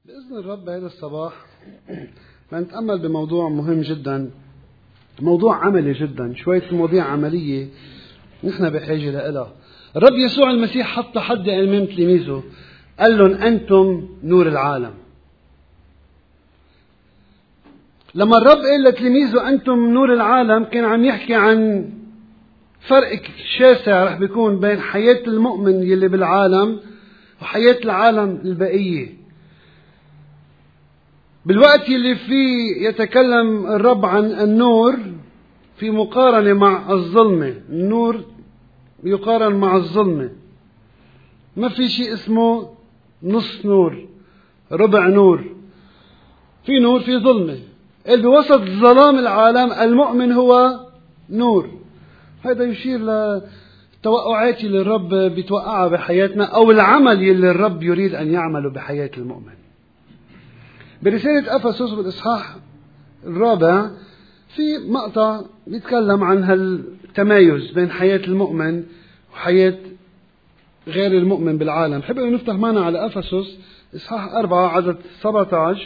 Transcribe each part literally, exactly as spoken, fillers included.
بإذن الرب هذا الصباح بنتأمل بموضوع مهم جدا، موضوع عملي جدا، شوية مواضيع عملية نحن بحاجة لها. الرب يسوع المسيح حط تحدي أمام تلاميذه، قال لهم أنتم نور العالم. لما الرب قال لتلاميذه أنتم نور العالم كان عم يحكي عن فرق شاسع رح بيكون بين حياة المؤمن يلي بالعالم وحياة العالم البقية. بالوقت اللي فيه يتكلم الرب عن النور في مقارنة مع الظلمة، النور يقارن مع الظلمة، ما في شيء اسمه نص نور ربع نور، في نور في ظلمة. اللي بوسط ظلام العالم المؤمن هو نور. هذا يشير للتوقعات اللي الرب بيتوقعها بحياتنا أو العمل اللي الرب يريد أن يعمله بحياة المؤمن. برسالة أفسس بالإصحاح الرابع في مقطع بيتكلم عن هالتمايز بين حياة المؤمن وحياة غير المؤمن بالعالم. حب أن نفتح معنا على أفسس إصحاح أربعة عدد سبعة عشر.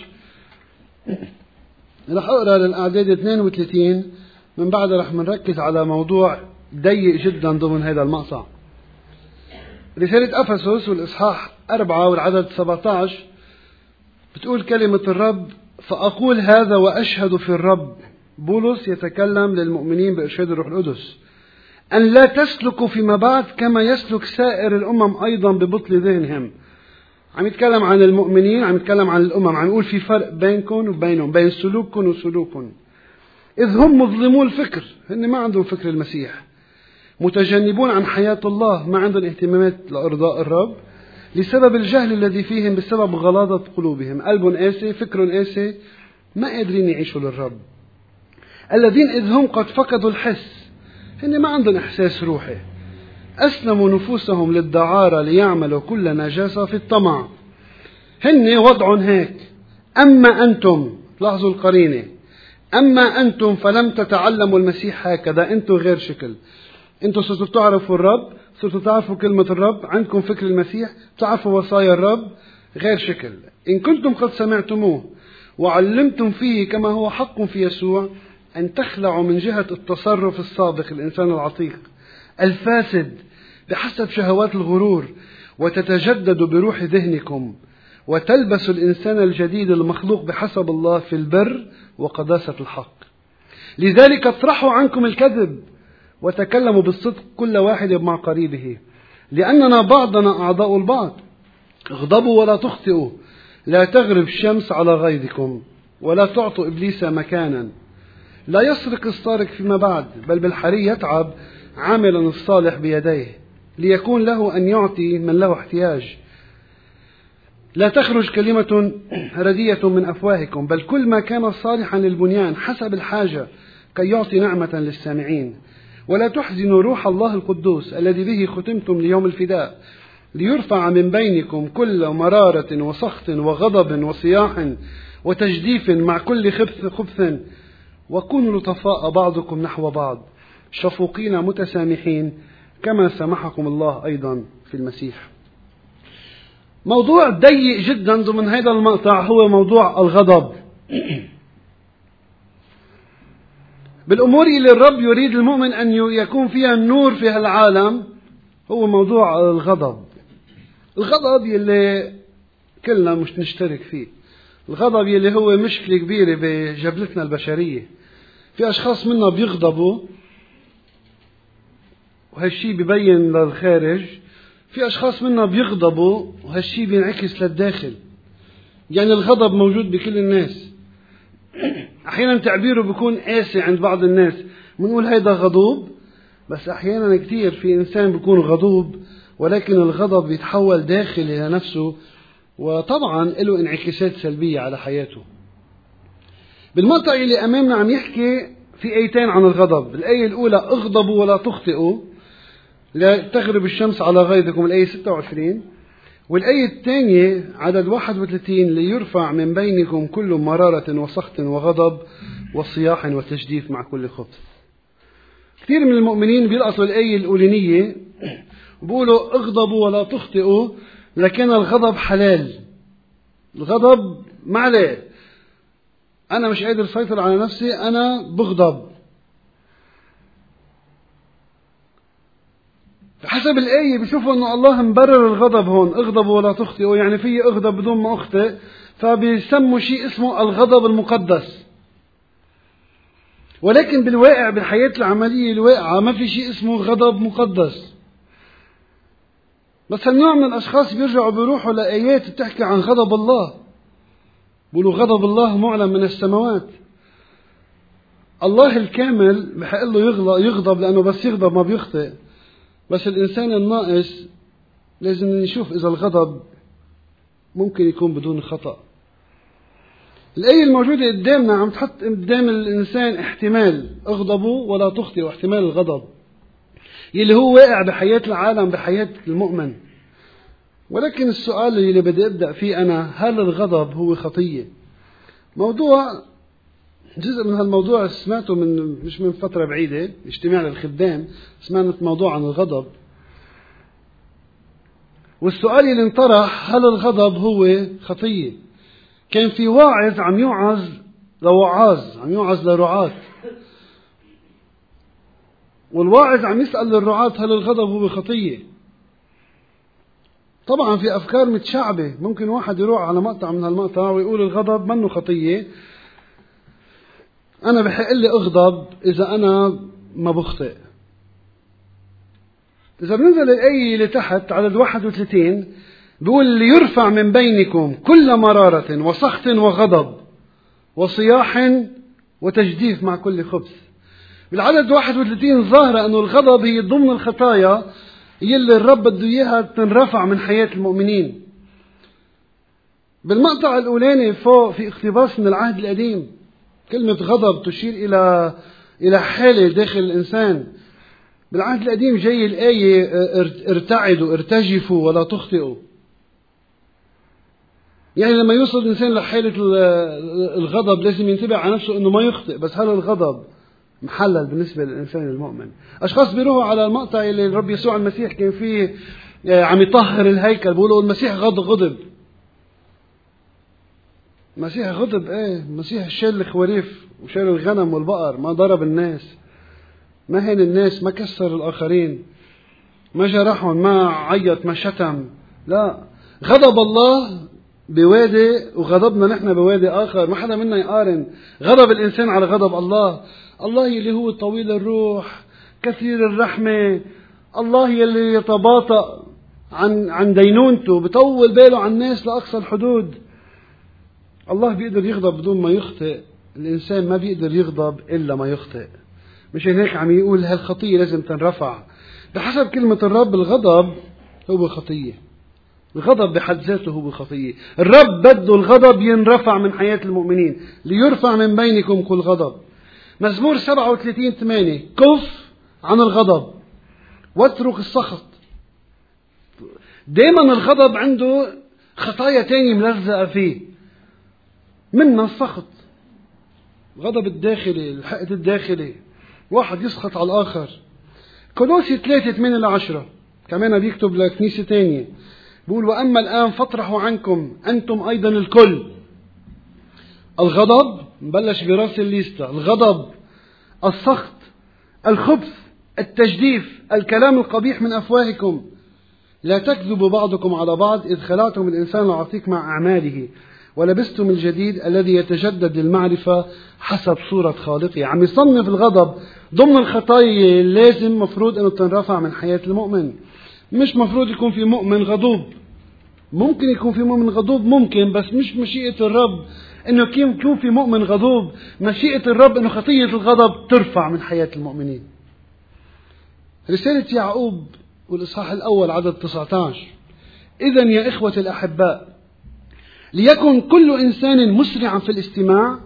رح أقرأ للأعداد اثنين وثلاثين، من بعد رح منركز على موضوع ضيق جدا ضمن هذا المقطع. رسالة أفسس والإصحاح أربعة والعدد سبعة عشر بتقول كلمة الرب: فأقول هذا وأشهد في الرب، بولس يتكلم للمؤمنين بإرشاد الروح القدس، أن لا تسلكوا فيما بعد كما يسلك سائر الأمم أيضا ببطل ذهنهم. عم يتكلم عن المؤمنين، عم يتكلم عن الأمم، عم يقول في فرق بينكم وبينهم، بين سلوككم وسلوكهم. إذ هم مظلمو الفكر، هن ما عندهم فكر المسيح، متجنبون عن حياة الله، ما عندهم اهتمامات لإرضاء الرب، لسبب الجهل الذي فيهم بسبب غلاظة قلوبهم، قلبهم قاسي، فكرهم قاسي، ما قادرين يعيشوا للرب. الذين إذ هم قد فقدوا الحس، هن ما عندهم إحساس روحي، أسلموا نفوسهم للدعارة ليعملوا كل نجاسة في الطمع. هن وضعهم هيك. أما أنتم، لاحظوا القرينة، أما أنتم فلم تتعلموا المسيح هكذا. أنتم غير شكل، أنتم صرتوا تعرفوا الرب، صرتوا تعرفوا كلمة الرب، عندكم فكر المسيح، تعرفوا وصايا الرب، غير شكل. إن كنتم قد سمعتموه وعلمتم فيه كما هو حق في يسوع، أن تخلعوا من جهة التصرف السابق الإنسان العتيق الفاسد بحسب شهوات الغرور، وتتجددوا بروح ذهنكم، وتلبسوا الإنسان الجديد المخلوق بحسب الله في البر وقداسة الحق. لذلك اطرحوا عنكم الكذب، وتكلموا بالصدق كل واحد مع قريبه، لأننا بعضنا أعضاء البعض. اغضبوا ولا تخطئوا، لا تغرب الشمس على غيظكم، ولا تعطوا إبليس مكانا. لا يسرق السارق فيما بعد، بل بالحري يتعب عاملا الصالح بيديه، ليكون له أن يعطي من له احتياج. لا تخرج كلمة ردية من أفواهكم، بل كل ما كان صالحا للبنيان حسب الحاجة كي يعطي نعمة للسامعين. ولا تحزنوا روح الله القدوس الذي به ختمتم ليوم الفداء، ليرفع من بينكم كل مرارة وسخط وغضب وصياح وتجديف مع كل خبث خبث، وكونوا لطفاء بعضكم نحو بعض، شفوقين متسامحين كما سامحكم الله أيضا في المسيح. موضوع ضيق جدا ضمن هذا المقطع هو موضوع الغضب. بالأمور اللي الرب يريد المؤمن أن يكون فيها النور في هالعالم هو موضوع الغضب. الغضب يلي كلنا مش نشترك فيه، الغضب يلي هو مشكلة كبيرة بجبلتنا البشرية. في أشخاص منا بيغضبوا وهالشي بيبين للخارج، في أشخاص منا بيغضبوا وهالشي بينعكس للداخل. يعني الغضب موجود بكل الناس. أحيانا تعبيره بيكون قاسي عند بعض الناس، بنقول هيدا غضوب، بس أحيانا كتير في إنسان بيكون غضوب ولكن الغضب بيتحول داخل إلى نفسه، وطبعا له انعكاسات سلبية على حياته. بالمقطع اللي أمامنا عم يحكي في آيتين عن الغضب. الآية الأولى اغضبوا ولا تخطئوا، لا تغرب الشمس على غيظكم، الآية ستة وعشرين. والآية الثانية عدد واحد وثلاثين، ليرفع من بينكم كل مرارة وسخط وغضب وصياح وتجديف مع كل خبث. كثير من المؤمنين بيلقطوا الآية الأولانية بيقولوا اغضبوا ولا تخطئوا، لكن الغضب حلال، الغضب ما عليه، أنا مش قادر أسيطر على نفسي، أنا بغضب. حسب الآية بيشوفوا أنه الله مبرر الغضب هون، اغضبوا ولا تخطئوا، يعني في اغضب بدون ما أخطئ، فبيسموا شيء اسمه الغضب المقدس. ولكن بالواقع بالحياة العملية الواقعة ما في شيء اسمه غضب مقدس. بس هالنوع من الأشخاص بيرجعوا بيروحوا لآيات بتحكي عن غضب الله، بيقولوا غضب الله معلن من السماوات. الله الكامل بحق له يغضب لأنه بس يغضب ما بيخطئ، بس الإنسان الناقص لازم نشوف إذا الغضب ممكن يكون بدون خطأ. الآية الموجودة قدامنا عم تحط قدام الإنسان احتمال اغضبوا ولا تخطئوا، احتمال الغضب يلي هو واقع بحياة العالم، بحياة المؤمن. ولكن السؤال اللي بدي أبدأ فيه أنا، هل الغضب هو خطية؟ موضوع جزء من هالموضوع سمعته من مش من فترة بعيدة، اجتماع للخدام سمعنا موضوع عن الغضب، والسؤال اللي انطرح هل الغضب هو خطية؟ كان في واعظ عم يوعظ لوعاظ، عم يوعظ لرعاة، والواعظ عم يسأل الرعاة هل الغضب هو خطية؟ طبعا في أفكار متشعبة، ممكن واحد يروح على مقطع من هالمقطع ويقول الغضب منه خطية، أنا بحق لي أغضب إذا أنا ما بخطئ. إذا بننزل الآية اللي تحت على الواحد وثلاثين بيقول ليرفع من بينكم كل مرارة وسخط وغضب وصياح وتجديف مع كل خبث. بالعدد واحد وثلاثين ظاهرة أنه الغضب هي ضمن الخطايا يلي الرب بده إياها تنرفع من حياة المؤمنين. بالمقطع الأولاني فوق في اقتباس من العهد القديم، كلمة غضب تشير إلى إلى حالة داخل الإنسان. بالعهد القديم جاي الآية ارتعدوا ارتجفوا ولا تخطئوا، يعني لما يوصل الإنسان لحالة الغضب لازم ينتبه على نفسه أنه ما يخطئ. بس هل الغضب محلل بالنسبة للإنسان المؤمن؟ أشخاص بيروحوا على المقطع اللي الرب يسوع المسيح كان فيه عم يطهر الهيكل، بيقولوا المسيح غضب غضب المسيح غضب ايه المسيح شال الخواريف وشال الغنم والبقر، ما ضرب الناس، ما هين الناس، ما كسر الآخرين، ما جرحهم، ما عيط، ما شتم. لا، غضب الله بوادي وغضبنا نحن بوادي آخر، ما حدا منا يقارن غضب الإنسان على غضب الله. الله يلي هو طويل الروح كثير الرحمة، الله يلي يتباطأ عن عن دينونته، بطول باله عن الناس لأقصى الحدود. الله بيقدر يغضب بدون ما يخطئ، الإنسان ما بيقدر يغضب إلا ما يخطئ. مش هيك عم يقول هالخطية لازم تنرفع. بحسب كلمة الرب الغضب هو خطية، الغضب بحد ذاته هو خطية. الرب بده الغضب ينرفع من حياة المؤمنين، ليرفع من بينكم كل غضب. مزمور سبعة وثلاثين ثمانية كف عن الغضب واترك السخط. دائما الغضب عنده خطايا تانية ملزقة فيه، منها السخط، غضب الداخلي، الحقد الداخلي، واحد يسخط على الآخر. كولوسي ثلاثة ثمانية لعشرة كمان بيكتب لكنيسة تانية، بيقول وأما الآن فاطرحوا عنكم أنتم أيضا الكل الغضب، نبلش براس الليستة، الغضب، السخط، الخبث، التجديف، الكلام القبيح من أفواهكم، لا تكذبوا بعضكم على بعض إذ خلعتم الإنسان العتيق مع أعماله ولبستم الجديد الذي يتجدد للمعرفة حسب صورة خالقه. عم يصنف الغضب ضمن الخطايا لازم مفروض أنه تنرفع من حياة المؤمن. مش مفروض يكون في مؤمن غضوب، ممكن يكون في مؤمن غضوب ممكن، بس مش مشيئة الرب أنه يكون في مؤمن غضوب. مشيئة الرب أنه خطية الغضب ترفع من حياة المؤمنين. رسالة يعقوب والإصحاح الأول عدد تسعة عشر إذن يا إخوة الأحباء ليكن كل إنسان مسرعا في الاستماع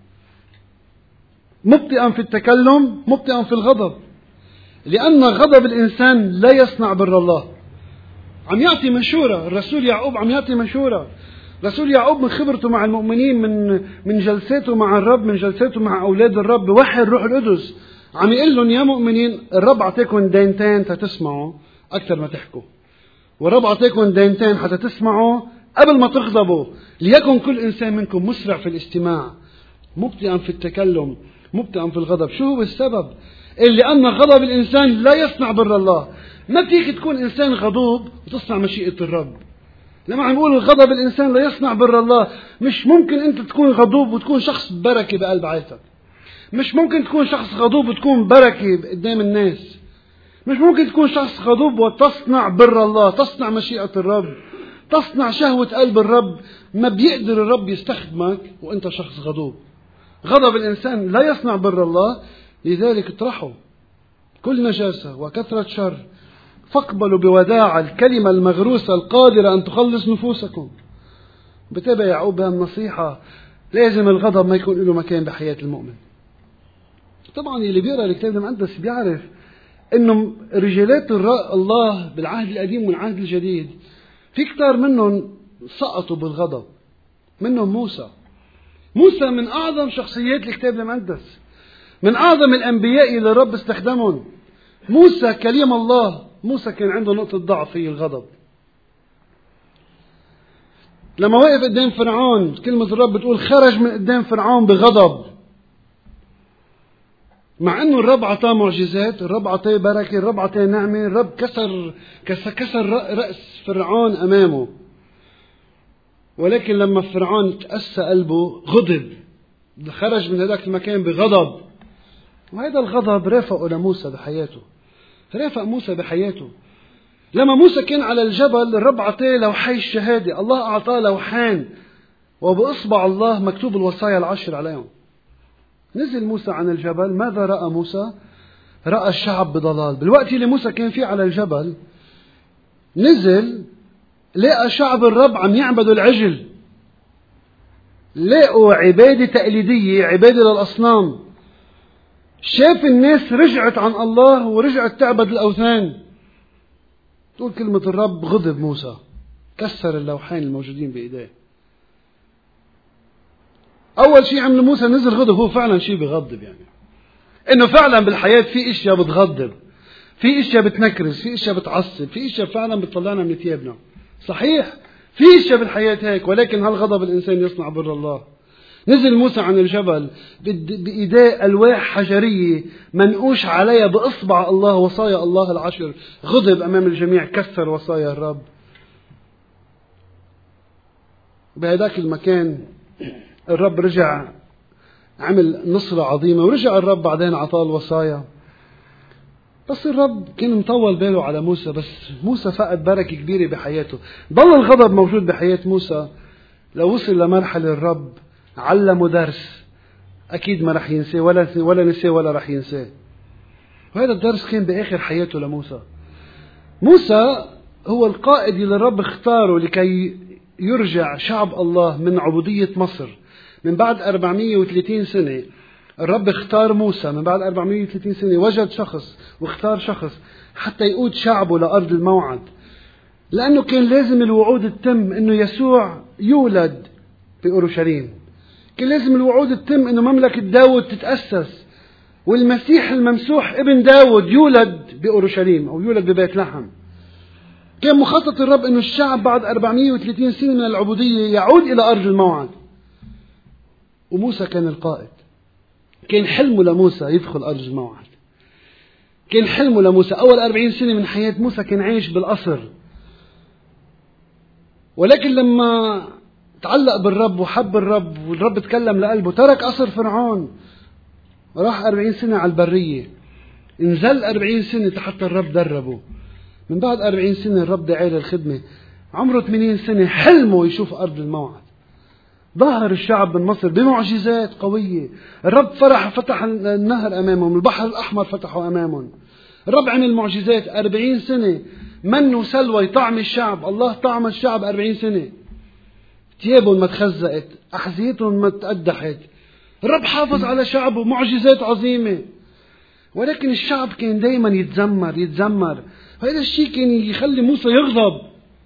مبطئا في التكلم مبطئا في الغضب، لأن غضب الإنسان لا يصنع بر الله. عم يعطي مشورة الرسول يعقوب، عم يعطي مشورة رسول يعقوب من خبرته مع المؤمنين، من من جلساته مع الرب، من جلساته مع أولاد الرب بوحي الروح القدس. عم يقول لهم يا مؤمنين الرب عطيكم دينتين تتسمعوا أكثر ما تحكوا، والرب عطيكم دينتين حتى تسمعوا قبل ما تغضبوا ليكن كل إنسان منكم مسرع في الاستماع مبطئا في التكلم مبطئا في الغضب. شو هو السبب؟ اللي أن غضب الإنسان لا يصنع بر الله. ما فيك تكون إنسان غضوب وتصنع مشيئة الرب. لما عم نقول غضب الإنسان لا يصنع بر الله، مش ممكن أنت تكون غضوب وتكون شخص بركة بقلب عائلتك. مش ممكن تكون شخص غضوب وتكون بركة قدام الناس. مش ممكن تكون شخص غضوب وتصنع بر الله، تصنع مشيئة الرب، تصنع شهوة قلب الرب. ما بيقدر الرب يستخدمك وأنت شخص غضوب. غضب الإنسان لا يصنع بر الله، لذلك اطرحوا كل نجاسة وكثرة شر، فاقبلوا بوداع الكلمة المغروسة القادرة أن تخلص نفوسكم. بتابع يعقوب بهالنصيحة. لازم الغضب ما يكون له مكان بحياة المؤمن. طبعا اللي بيقرأ الكتاب المقدس بيعرف إنه رجالات الله بالعهد القديم والعهد الجديد في كتار منهم سقطوا بالغضب. منهم موسى. موسى من أعظم شخصيات الكتاب المقدس، من أعظم الأنبياء اللي الرب استخدمهم. موسى كليم الله. موسى كان عنده نقطة ضعف هي الغضب. لما وقف قدام فرعون، كلمة الرب بتقول خرج من قدام فرعون بغضب. مع أنه الرب عطاه معجزات، الرب عطاه بركة، الرب عطاه نعمة، الرب كسر كسر, كسر رأس فرعون أمامه. ولكن لما فرعون تأسى قلبه غضب، خرج من هذاك المكان بغضب. وهذا الغضب رافقه لموسى بحياته. رافق موسى بحياته. لما موسى كان على الجبل الرب أعطاه لوحي الشهادة. الله أعطاه لوحان وبإصبع الله مكتوب الوصايا العشر عليهم. نزل موسى عن الجبل. ماذا رأى موسى؟ رأى الشعب بضلال. بالوقت اللي موسى كان فيه على الجبل نزل لقى شعب الرب عم يعبدوا العجل. لقوا عبادة تقليدية، عبادة للأصنام. شاف الناس رجعت عن الله ورجعت تعبد الأوثان. تقول كلمة الرب غضب موسى، كسر اللوحين الموجودين بإيديه. أول شيء عمل موسى نزل غضب. هو فعلا شيء بغضب، يعني إنه فعلا بالحياة في إشياء بتغضب، في إشياء بتنكرز، في إشياء بتعصب، في إشياء فعلا بتطلعنا من ثيابنا. صحيح في إشياء بالحياة هيك، ولكن هالغضب الإنسان يصنع بر الله. نزل موسى عن الجبل بإيديه ألواح حجرية منقوش عليها بإصبع الله وصايا الله العشر. غضب أمام الجميع، كسر وصايا الرب. بهذاك المكان الرب رجع عمل نصرة عظيمة، ورجع الرب بعدين عطاه الوصايا. بس الرب كان مطول باله على موسى، بس موسى فقد بركة كبيرة بحياته. ضل الغضب موجود بحياة موسى. لو وصل لمرحلة الرب علمه درس أكيد ما رح ينساه، ولا ولا نساه ولا رح ينساه. وهذا الدرس كان بآخر حياته لموسى. موسى هو القائد اللي الرب اختاره لكي يرجع شعب الله من عبودية مصر. من بعد أربعمائة وثلاثين سنة الرب اختار موسى. من بعد أربعمائة وثلاثين سنة وجد شخص واختار شخص حتى يقود شعبه لأرض الموعد. لأنه كان لازم الوعود تتم إنه يسوع يولد في أورشليم. كان لازم الوعود تتم إنه مملكة داود تتأسس، والمسيح الممسوح ابن داود يولد بأورشليم أو يولد ببيت لحم. كان مخطط الرب إنه الشعب بعد أربعمائة وثلاثين سنة من العبودية يعود إلى أرض الموعد. وموسى كان القائد. كان حلمه لموسى يدخل أرض الموعد. كان حلمه لموسى. أول أربعين سنة من حياة موسى كان عايش بالقصر. ولكن لما تعلق بالرب وحب الرب والرب تكلم لقلبه، ترك قصر فرعون وراح أربعين سنة على البرية. انزل أربعين سنة حتى الرب دربه. من بعد أربعين سنة الرب دعاه للخدمة. عمره ثمانين سنة حلمه يشوف أرض الموعد. ظهر الشعب من مصر بمعجزات قوية. الرب فرح فتح النهر أمامهم، البحر الأحمر فتحه أمامهم. الرب عمل معجزات أربعين سنة. من وسلوى طعم الشعب. الله طعم الشعب أربعين سنة. ثيابهم ما تخزقت، أحذيتهم ما تقدحت. الرب حافظ على شعبه، معجزات عظيمة. ولكن الشعب كان دايما يتذمر يتذمر. هذا الشيء كان يخلي موسى يغضب.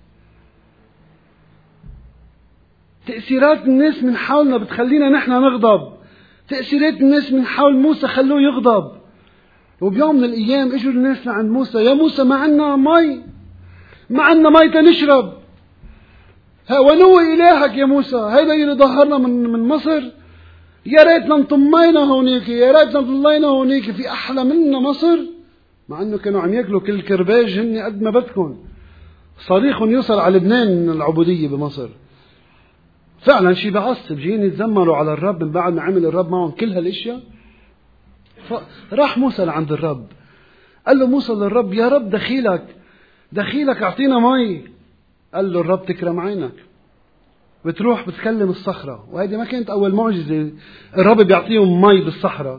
تأثيرات الناس من حولنا بتخلينا نحن نغضب. تأثيرات الناس من حول موسى خلوه يغضب. وبيوم من الأيام اجوا الناس لعند موسى. يا موسى ما عنا مي، ما عنا مي تنشرب. ها ونو إلهك يا موسى، هيدا اللي ظهرنا من من مصر، يا ريتنا انطمينا هونيك، يا ريتنا ضلينا هونيك، في أحلى منا مصر. مع أنه كانوا عم يأكلوا كل كرباج هن قد ما بدكم، صريخ يوصل على لبنان من العبودية بمصر. فعلا شيء بعصب، جايين يتذمروا على الرب من بعد ما عمل الرب معهم كل هالاشياء. فراح موسى لعند الرب، قال له موسى للرب: يا رب دخيلك دخيلك اعطينا مي. قال له الرب: تكرم عينك. بتروح بتكلم الصخرة، وهذه ما كانت أول معجزة الرب بيعطيهم مي بالصحراء.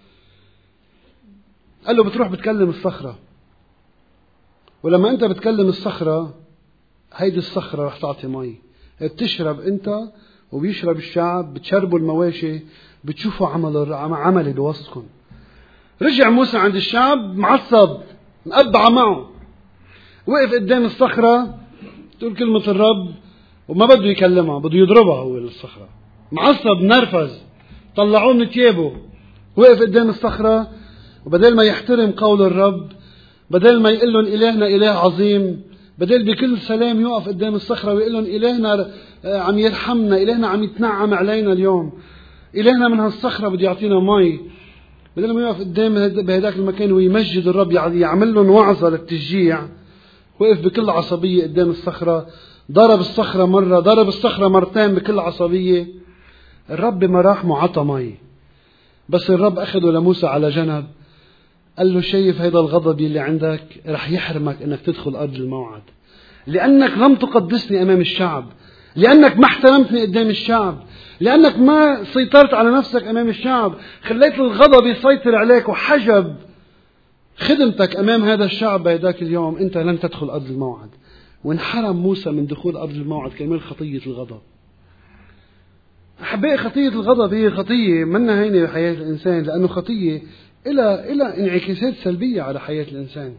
قال له بتروح بتكلم الصخرة، ولما أنت بتكلم الصخرة هيدي الصخرة رح تعطي مي. بتشرب أنت وبيشرب الشعب، بتشربوا المواشي، بتشوفوا عمل عملي بوسطكم. رجع موسى عند الشعب معصب مقبع معه، وقف قدام الصخرة تقول كلمة الرب وما بده يكلمها، بده يضربها هو الصخرة. معصب نرفز، طلعوه من ثيابه، وقف قدام الصخرة، وبدل ما يحترم قول الرب، بدل ما يقول لهم إلهنا إله عظيم، بدل بكل سلام يقف قدام الصخرة ويقول لهم إلهنا عم يرحمنا، إلهنا عم يتنعم علينا اليوم، إلهنا من هالصخرة بده يعطينا مي، بدل ما يقف قدام بهداك المكان ويمجد الرب، يعمل لهم وعظة للتشجيع، وقف بكل عصبية قدام الصخرة، ضرب الصخرة مرة، ضرب الصخرة مرتين بكل عصبية. الرب ما راح معطى مي، بس الرب أخذه لموسى على جنب، قال له: شايف هيدا الغضب اللي عندك رح يحرمك انك تدخل أرض الموعد، لأنك لم تقدسني أمام الشعب، لأنك ما احترمتني قدام الشعب، لأنك ما سيطرت على نفسك أمام الشعب، خليت الغضب يسيطر عليك وحجب خدمتك أمام هذا الشعب. بهداك اليوم أنت لن تدخل أرض الموعد. وانحرم موسى من دخول أرض الموعد كرمال خطية الغضب. أحبائي، خطية الغضب هي خطية منا هينة بحياة الإنسان، لأنه خطية إلى إلى انعكاسات سلبية على حياة الإنسان.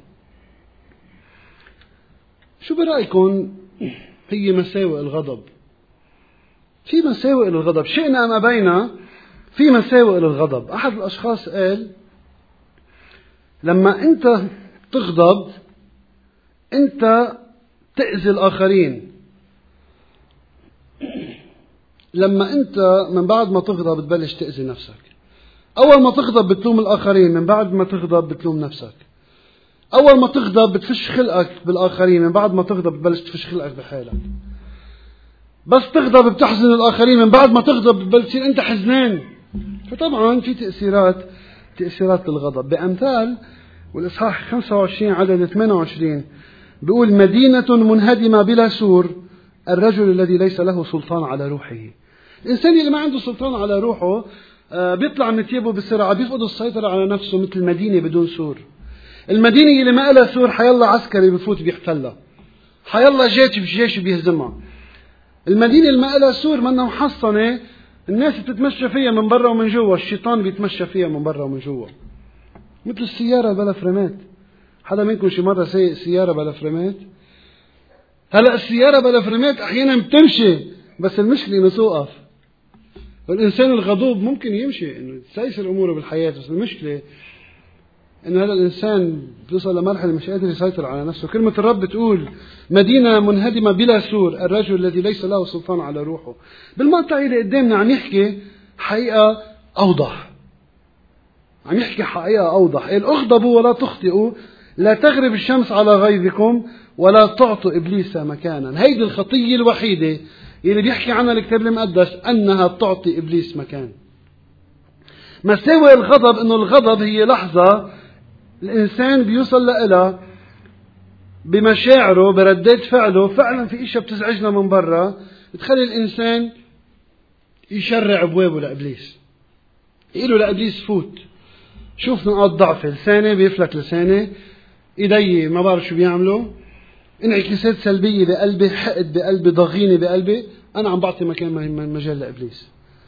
شو برأيكم هي مساوئ الغضب؟ في مساوئ للغضب، شئنا أم أبينا في مساوئ للغضب. أحد الأشخاص قال: لما أنت تغضب أنت تأذي الآخرين، لما أنت من بعد ما تغضب تبلش تأذي نفسك. أول ما تغضب بتلوم الآخرين، من بعد ما تغضب بتلوم نفسك. أول ما تغضب بتفش خلقك بالآخرين، من بعد ما تغضب بتبلش تفش خلقك بحالك. بس تغضب بتحزن الآخرين، من بعد ما تغضب بتبلش تصير أنت حزنان. فطبعا في تأثيرات تأثيرات للغضب. بأمثال والإصحاح خمسة وعشرين عدد ثمانية وعشرين بيقول: مدينة منهدمة بلا سور، الرجل الذي ليس له سلطان على روحه. الإنسان اللي ما عنده سلطان على روحه بيطلع من ثيابه بسرعة، بيفقد السيطرة على نفسه، مثل المدينة بدون سور. المدينة اللي ما لها سور حيالله عسكري بفوت بيحتلها، حيالله جيش بجيش بيهزمها. المدينة اللي ما لها سور منها محصنة، الناس بتتمشى فيها من برا ومن جوا، الشيطان بيتمشى فيها من برا ومن جوا. مثل السيارة بلا فريمات. حدا منكم شي مرة سايق سيارة بلا فريمات؟ هلا السيارة بلا فريمات أحيانا بتمشي، بس المشكلة إنه توقف. والإنسان الغضوب ممكن يمشي إنه تسيسر أموره بالحياة، بس المشكلة إنه هذا الإنسان بيوصل لمرحلة مش قادر يسيطر على نفسه. كلمة الرب بتقول: مدينة منهدمة بلا سور، الرجل الذي ليس له سلطان على روحه. بالمقطع اللي قدامنا عم يحكي حقيقة أوضح، عم يحكي حقيقة أوضح. اغضبوا ولا تخطئوا، لا تغرب الشمس على غيظكم، ولا تعطوا إبليس مكانا. هيدي الخطية الوحيدة اللي بيحكي عنها الكتاب المقدس، أنها تعطي إبليس مكان. مساوئ الغضب إنه الغضب هي لحظة الإنسان بيوصل لها بمشاعره بردات فعله، فعلا في إشياء بتزعجنا من برا بتخلي الإنسان يشرع أبوابه لإبليس، يقوله لإبليس: فوت، شوف نقاط ضعفي، لساني بيفلك، لساني إيدي ما بعرف شو بيعملوا، انعكاسات سلبية بقلبي، حقد بقلبي، ضغينة بقلبي، أنا عم بعطي مكان مجال لإبليس.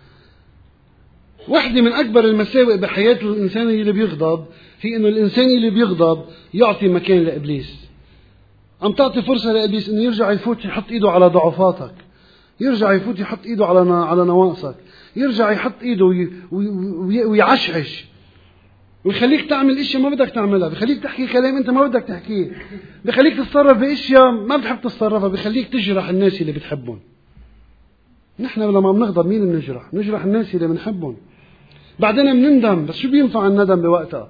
واحدة من أكبر المساوئ بحياة الإنسان اللي بيغضب هي إنه الإنسان اللي بيغضب يعطي مكان لإبليس. عم تعطي فرصة لإبليس إنه يرجع يفوت يحط إيده على ضعفاتك، يرجع يفوت يحط إيده على على نواقصك، يرجع يحط إيده ويعشعش. ويخليك تعمل اشياء ما بدك تعملها، بخليك تحكي كلام انت ما بدك تحكيه، بخليك تتصرف باشياء ما بتحب تتصرفها، بخليك تجرح الناس اللي بتحبهم. نحن لما بنغضب مين بنجرح؟ نجرح الناس اللي بنحبهم، بعدين بنندم. بس شو بينفع الندم بوقتها؟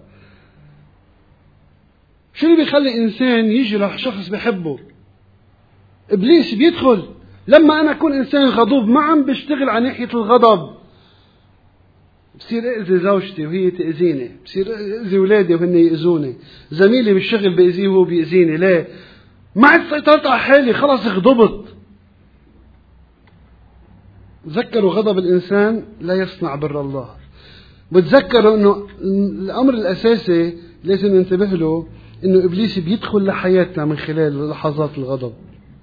شو اللي بيخلي انسان يجرح شخص بحبه؟ ابليس بيدخل لما انا اكون انسان غضوب، ما عم بشتغل على ناحية الغضب، بصير اذي زوجتي وهي تأذيني، بصير اذي اولادي وهن يأذوني، زميلي بالشغل بأذيه وهو بيأذيني. ليه؟ ما عاد سيطرت على حالي، خلص غضبت. تذكروا غضب الانسان لا يصنع بر الله. بتذكروا انه الامر الاساسي لازم ننتبه له، انه ابليس بيدخل لحياتنا من خلال لحظات الغضب.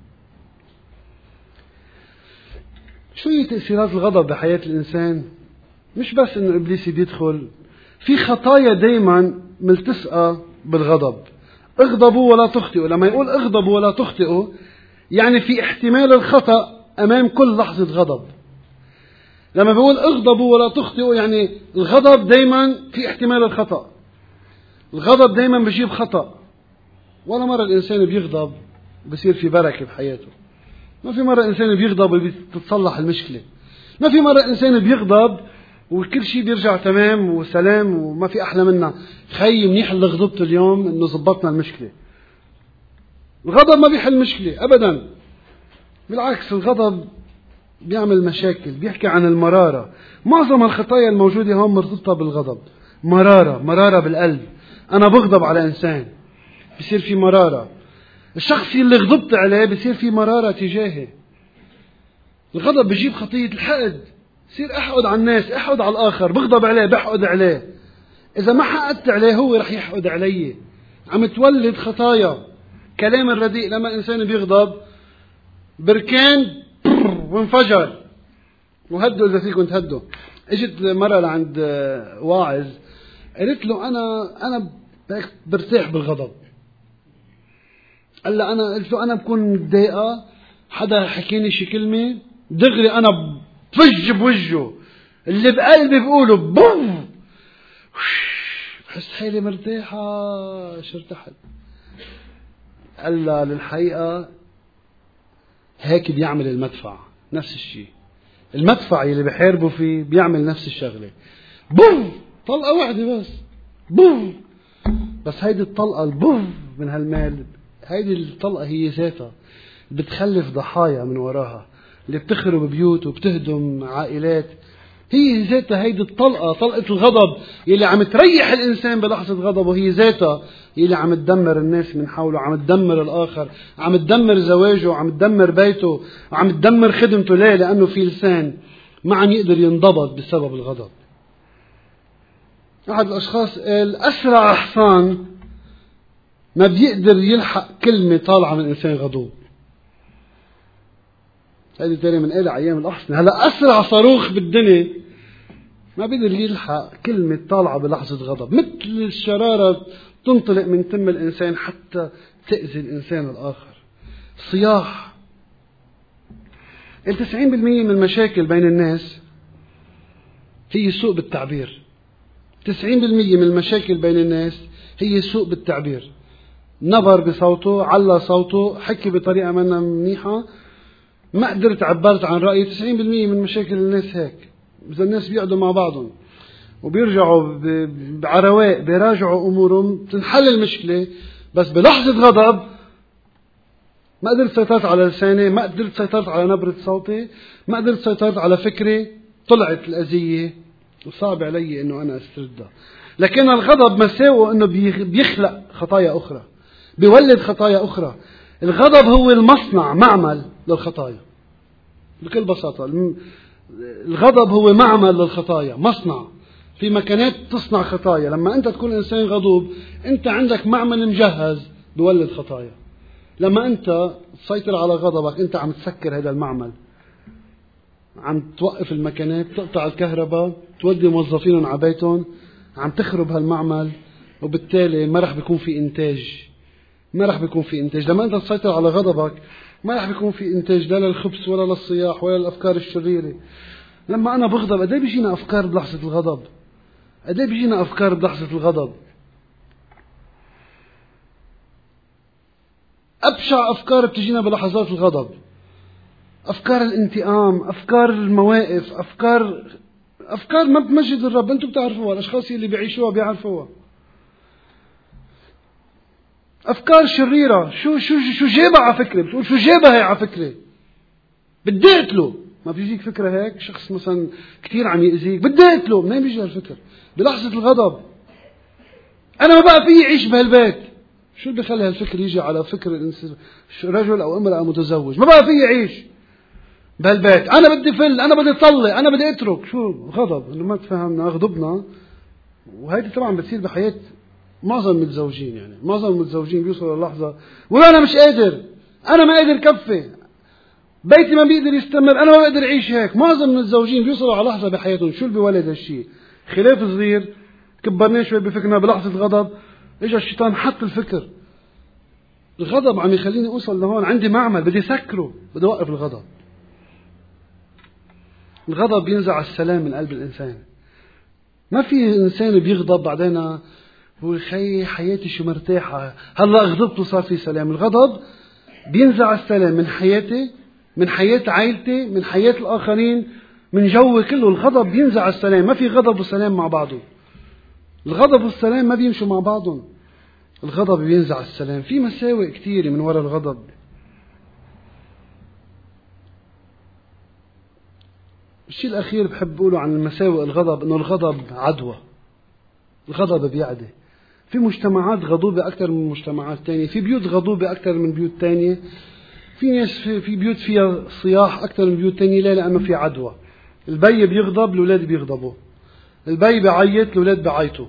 شو هي تأثيرات الغضب بحياة الانسان؟ مش بس انه ابليس بيدخل، في خطايا دايما ملتصقة بالغضب. اغضبوا ولا تخطئوا، لما يقول اغضبوا ولا تخطئوا يعني في احتمال الخطأ امام كل لحظة غضب. لما بيقول اغضبوا ولا تخطئوا يعني الغضب دايما في احتمال الخطأ، الغضب دايما بيجيب خطأ. ولا مرة الانسان بيغضب بصير في بركة بحياته، ما في مرة الانسان بيغضب وبتتصلح المشكلة، ما في مرة الانسان بيغضب وكل شيء بيرجع تمام وسلام وما في أحلى منها. خي منيح اللي غضبت اليوم إنه زبطنا المشكلة. الغضب ما بيحل مشكلة أبدا، بالعكس الغضب بيعمل مشاكل. بيحكي عن المرارة. معظم الخطايا الموجودة هون مرتبطة بالغضب. مرارة مرارة بالقلب. أنا بغضب على إنسان بيصير في مرارة، الشخص اللي غضبت عليه بيصير في مرارة تجاهه. الغضب بيجيب خطية الحقد، صير احقد على الناس، احقد على الآخر، بغضب عليه بحقد عليه. إذا ما حقدت عليه هو رح يحقد علي. عم تولد خطايا. كلام الرديء لما إنسان بيغضب بركان وانفجر. وهدوا إذا فيكم تهدوا. اجت مرة لعند واعظ قلت له أنا أنا برتاح بالغضب. قال له أنا قلت له أنا بكون متضايقة، حدا حكيني شي كلمة دغري أنا بفج بوجهه، اللي بقلبي بقوله بوف، بحس حالي مرتاحة. شو ارتحت؟ قال له للحقيقة هيك بيعمل المدفع، نفس الشيء. المدفع اللي بحاربوا فيه بيعمل نفس الشغلة، بوف، طلقة واحدة بس، بوف. بس هيدي الطلقة البوف من هالمال، هيدي الطلقة هي ذاتها بتخلف ضحايا من وراها، اللي بتخرب بيوت وبتهدم عائلات. هي ذاتها هيدي الطلقة، طلقة الغضب يلي عم تريح الإنسان بلحظة غضبه، هي ذاتها يلي عم تدمر الناس من حوله، عم تدمر الآخر، عم تدمر زواجه، عم تدمر بيته، عم تدمر خدمته. ليه؟ لأنه في لسان ما عم يقدر ينضبط بسبب الغضب. أحد الأشخاص قال أسرع حصان ما بيقدر يلحق كلمة طالعة من إنسان غضوب. هذه تاني من قال أيام الأحصنة. هلا أسرع صاروخ بالدنيا ما بيقدر يلحق كلمة طالعة بلحظة غضب، مثل الشرارة تنطلق من تم الإنسان حتى تأذي الإنسان الآخر. صياح. التسعين بالمية من المشاكل بين الناس هي سوء بالتعبير. تسعين بالمية من المشاكل بين الناس هي سوء بالتعبير. نبر بصوته، على صوته، حكي بطريقة منا منيحة، ما قدرت عبرت عن رأيي. تسعين بالمية من مشاكل الناس هيك. إذا الناس بيقعدوا مع بعضهم وبيرجعوا بعرواق بيراجعوا أمورهم تنحل المشكلة، بس بلحظة غضب ما قدرت سيطرت على لساني، ما قدرت سيطرت على نبرة صوتي، ما قدرت سيطرت على فكري، طلعت الأذية وصعب علي إنه أنا أستردها. لكن الغضب مساوئ إنه بيخلق خطايا أخرى، بيولد خطايا أخرى. الغضب هو المصنع، معمل للخطايا. بكل بساطة الغضب هو معمل للخطايا، مصنع، في مكانات تصنع خطايا. لما أنت تكون إنسان غضوب أنت عندك معمل مجهز بيولد خطايا. لما أنت تسيطر على غضبك أنت عم تسكر هذا المعمل، عم توقف المكانات، تقطع الكهرباء، تودي موظفين على بيتهم، عم تخرب هالمعمل، وبالتالي ما رح بيكون في إنتاج. ما رح بيكون في إنتاج. لما أنت تسيطر على غضبك ما رح بيكون في إنتاج، لا للخبز ولا للصياح ولا للأفكار الشريرة. لما أنا بغضب قد ايه بيجينا أفكار بلحظة الغضب. قد ايه بيجينا افكار بلحظة الغضب، ابشع افكار بتجينا بلحظات الغضب، افكار الانتقام، افكار المواقف، افكار افكار ما بتمجد الرب. انتم بتعرفوها، الاشخاص اللي بيعيشوها بيعرفوها. افكار شريرة. شو شو شو جابها على فكرة؟ بتقول شو جابها هي على فكرة؟ بدي اقتله. ما بيجيك فكرة هيك؟ شخص مثلا كتير عم يأذيك، بدي اقتله. منين بيجي هالفكر؟ بلحظة الغضب. انا ما بقى فيي اعيش بهالبيت. شو اللي بخلي هالفكر يجي على فكر رجل او امرأة متزوج؟ ما بقى فيي اعيش بهالبيت، انا بدي فل، انا بدي اطلق، انا بدي اترك. شو غضب؟ انه ما تفهمنا غضبنا. وهيدي طبعا بتصير بحياة معظم المتزوجين. يعني معظم المتزوجين بيوصلوا للحظة وانا مش قادر، انا ما قادر كفي، بيتي ما بيقدر يستمر، انا ما بقدر اعيش هيك. معظم المتزوجين بيوصلوا على لحظة بحياتهم شو اللي بيولد هالشيء؟ خلاف صغير كبرناه شوي بفكرنا، بلحظة غضب اجى الشيطان حط الفكر. الغضب عم يخليني اوصل لهون، عندي معمل بدي سكره، بدي اوقف الغضب. الغضب بينزع السلام من قلب الانسان. ما في انسان بيغضب بعدين بقول خي حياتي شو مرتاحة، هلا غضبت وصار في سلام. الغضب بينزع السلام من حياتي، من حياة عائلتي، من حياة الآخرين، من جوي كله. الغضب بينزع السلام. ما في غضب وسلام مع بعضه. الغضب والسلام ما بيمشوا مع بعضهم. الغضب بينزع السلام. في مساوئ كثيرة من وراء الغضب. الشيء الأخير بحب أقوله عن المساوئ الغضب، إنه الغضب عدوى. الغضب بيعدي. في مجتمعات غضوبة أكثر من مجتمعات تانية، في بيوت غضوبة أكثر من بيوت تانية، في ناس في, في بيوت فيها صياح أكثر من بيوت تانية. لا، لأنه في عدوى. البي بيغضب، الأولاد بيغضبوا. البي بيعيط، الأولاد بيعيطوا.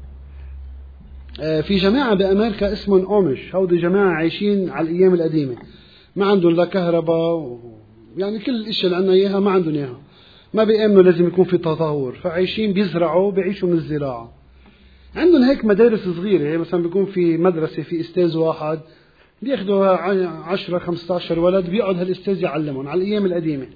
في جماعة بأمريكا اسمهم أومش، هودي جماعة عايشين على الأيام القديمة، ما عندهم لا كهرباء، يعني كل الأشياء اللي عندنا إياها ما عندهم إياها. ما بيأمنوا لازم يكون في تطور، فعايشين بيزرعوا، بيعيشوا من الزراعة. عندهم هيك مدارس صغيرة، يعني مثلا بيكون في مدرسة في أستاذ واحد بياخدوا عشرة خمسة عشر ولد، بيقعد هالأستاذ يعلمهم على الأيام القديمة.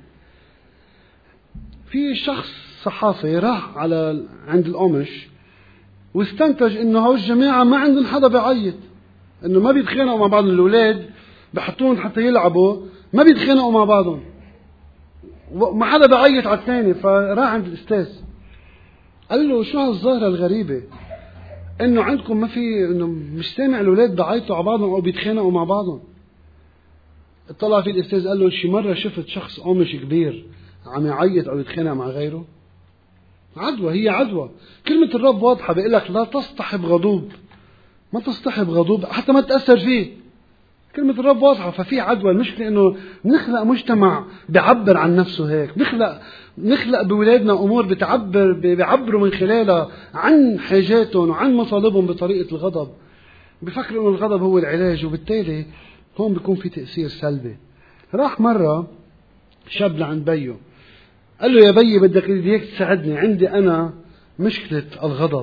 في شخص صحافي راح على عند الأومش واستنتج إنه هؤلاء الجماعة ما عندهم حدا بيعيط، إنه ما بيتخانقوا مع بعض. الأولاد بحطوهم حتى يلعبوا، ما بيتخانقوا مع بعضهم، وما حدا بيعيط على الثاني. فراح عند الأستاذ قال له شو هالظاهرة الغريبة إنه عندكم ما في، إنه مش سامع الأولاد بيعيطوا على بعضهم أو بيتخانقوا مع بعضهم. اطلع في الأستاذ قال له شي مرة شفت شخص أومش كبير عم يعيط أو يتخانق مع غيره؟ عدوى، هي عدوى. كلمة الرب واضحة، بيقول لك لا تصطحب غضوب، ما تصطحب غضوب حتى ما تأثر فيه. كلمة الرب واضحة. ففي عدوى. المشكلة إنه نخلق مجتمع بيعبر عن نفسه هيك، نخلق نخلق بولادنا أمور بتعبر بيعبروا من خلالها عن حاجاتهم وعن مطالبهم بطريقة الغضب. بفكروا إنه الغضب هو العلاج، وبالتالي هون بيكون في تأثير سلبي. راح مرة شاب لعند بيه قال له يا بي بدك اياك تساعدني، عندي أنا مشكلة الغضب.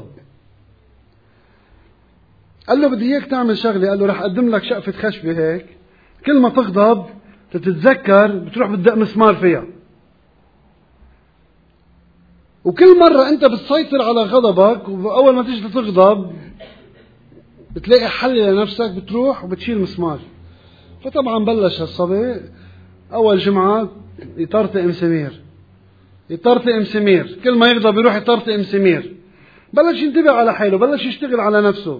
قال له بدي اياك تعمل شغلة. قال له رح أقدم لك شقفة خشبة هيك، كل ما تغضب تتذكر بتروح بتدق مسمار فيها، وكل مرة أنت بتسيطر على غضبك، وأول ما تيجي تغضب بتلاقي حل لنفسك، بتروح وبتشيل مسمار. فطبعا بلش هالصبي أول جمعة يطرطق مسامير، يطرطق مسامير، كل ما يغضب يروح يطرطق مسامير. بلش ينتبه على حاله، بلش يشتغل على نفسه.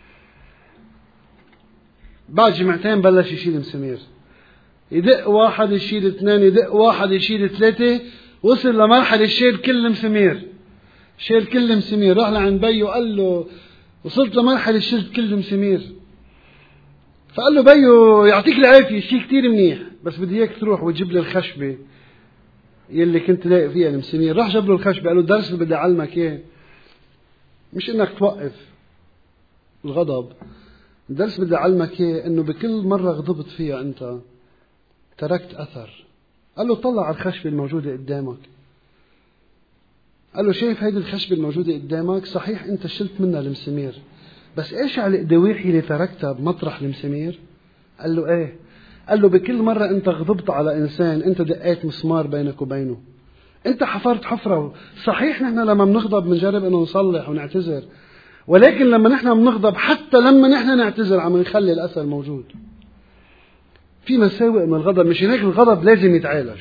بعد جمعتين بلش يشيل مسامير، يدق واحد يشيل اثنين، يدق واحد يشيل ثلاثة، وصل لمرحلة شيل كل مسامير، شيل كل مسامير. راح لعند بيه وقال له وصلت لمرحلة شلت كل مسامير. فقال له بيه يعطيك العافية، شيء كتير منيح، بس بدي اياك تروح وتجيب لي الخشبة يلي كنت لاقي فيها المسامير. راح جاب له الخشبة. قال له الدرس اللي بدي أعلمك اياه مش انك توقف الغضب، الدرس بدي أعلمك اياه انه بكل مرة غضبت فيها انت تركت اثر. قال له طلع على الخشبة الموجودة قدامك. قال له شايف هيدي الخشبة الموجودة قدامك؟ صحيح انت شلت منها المسامير، بس ايش على الدواحي اللي تركتها بمطرح المسامير؟ قال له ايه. قال له بكل مرة انت غضبت على انسان انت دقيت مسمار بينك وبينه، أنت حفرت حفرة. صحيح نحن لما بنغضب بنجرب أنه نصلح ونعتذر، ولكن لما نحن بنغضب حتى لما نحن نعتذر عم نخلي الأثر موجود. في مساوئ من الغضب، مش هيك الغضب لازم يتعالج.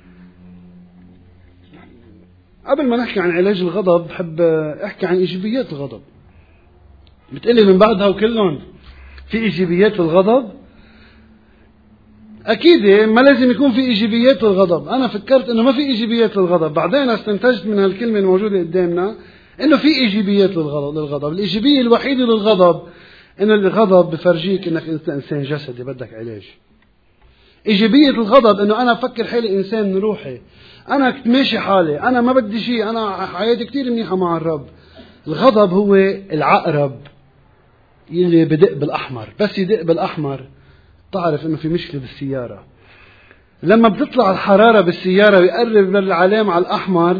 قبل ما نحكي عن علاج الغضب بحب أحكي عن إيجابيات الغضب. بتقلي من بعدها وكلهم في إيجابيات الغضب؟ أكيد ما لازم يكون في إيجابيات الغضب. أنا فكرت إنه ما في إيجابيات الغضب، بعدين استنتجت من هالكلمة الموجودة قدامنا إنه في إيجابيات للغضب. الإيجابية الوحيدة للغضب إنه الغضب بفرجيك إنك أنت إنسان جسدي بدك علاج. إيجابية الغضب إنه أنا أفكر حالي إنسان روحي، أنا كنت ماشي حالي، أنا ما بدي شيء، أنا حياتي كتير منيحة مع الرب. الغضب هو العقرب يلي بدق بالأحمر، بس يدق بالأحمر تعرف إنه في مشكلة بالسيارة. لما بتطلع الحرارة بالسيارة ويقرب للعلامة على الأحمر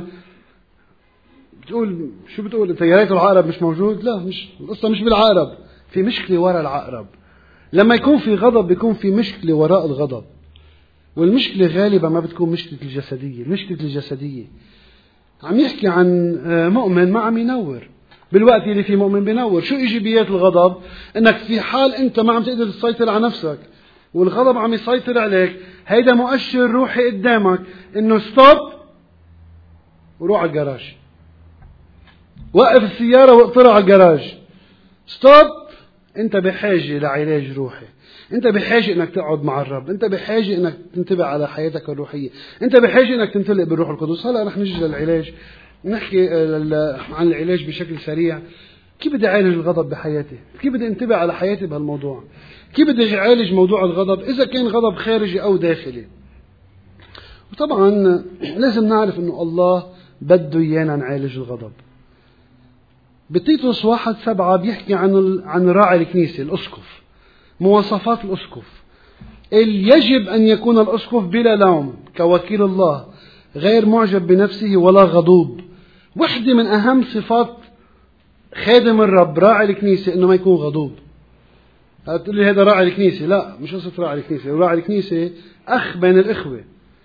بتقول شو بتقول أنت؟ يا ريت العقرب مش موجود. لا، مش القصة مش بالعقرب، في مشكلة وراء العقرب. لما يكون في غضب بيكون في مشكلة وراء الغضب، والمشكلة غالبا ما بتكون مشكلة الجسدية. المشكلة الجسدية عم يحكي عن مؤمن ما عم ينور بالوقت اللي في مؤمن بينور. شو إيجابيات الغضب؟ إنك في حال أنت ما عم تقدر تسيطر على نفسك والغضب عم يسيطر عليك، هيدا مؤشر روحي قدامك إنه ستوب وروح على الجراج، وقف السيارة واقطرها على الجراج. ستوب، أنت بحاجة لعلاج روحي، أنت بحاجة إنك تقعد مع الرب، أنت بحاجة إنك تنتبه على حياتك الروحية، أنت بحاجة إنك تمتلئ بالروح القدس. هلا رح نجي للعلاج، نحكي عن العلاج بشكل سريع. كيف بدي أعالج الغضب بحياتي؟ كيف بدي انتبه على حياتي بهالموضوع؟ كيف بدي أعالج موضوع الغضب إذا كان غضب خارجي أو داخلي؟ وطبعا لازم نعرف إنه الله بده إيانا نعالج الغضب. بتيتوس واحد سبعة بيحكي عن عن راعي الكنيسة، الأسقف. مواصفات الأسقف: يجب أن يكون الأسقف بلا لوم كوكيل الله، غير معجب بنفسه ولا غضوب. واحدة من أهم صفات خادم الرب راعي الكنيسة إنه ما يكون غضوب. هتقول لي هذا راعي الكنيسة، لا مش قصة راعي الكنيسة. راعي الكنيسة أخ بين الإخوة.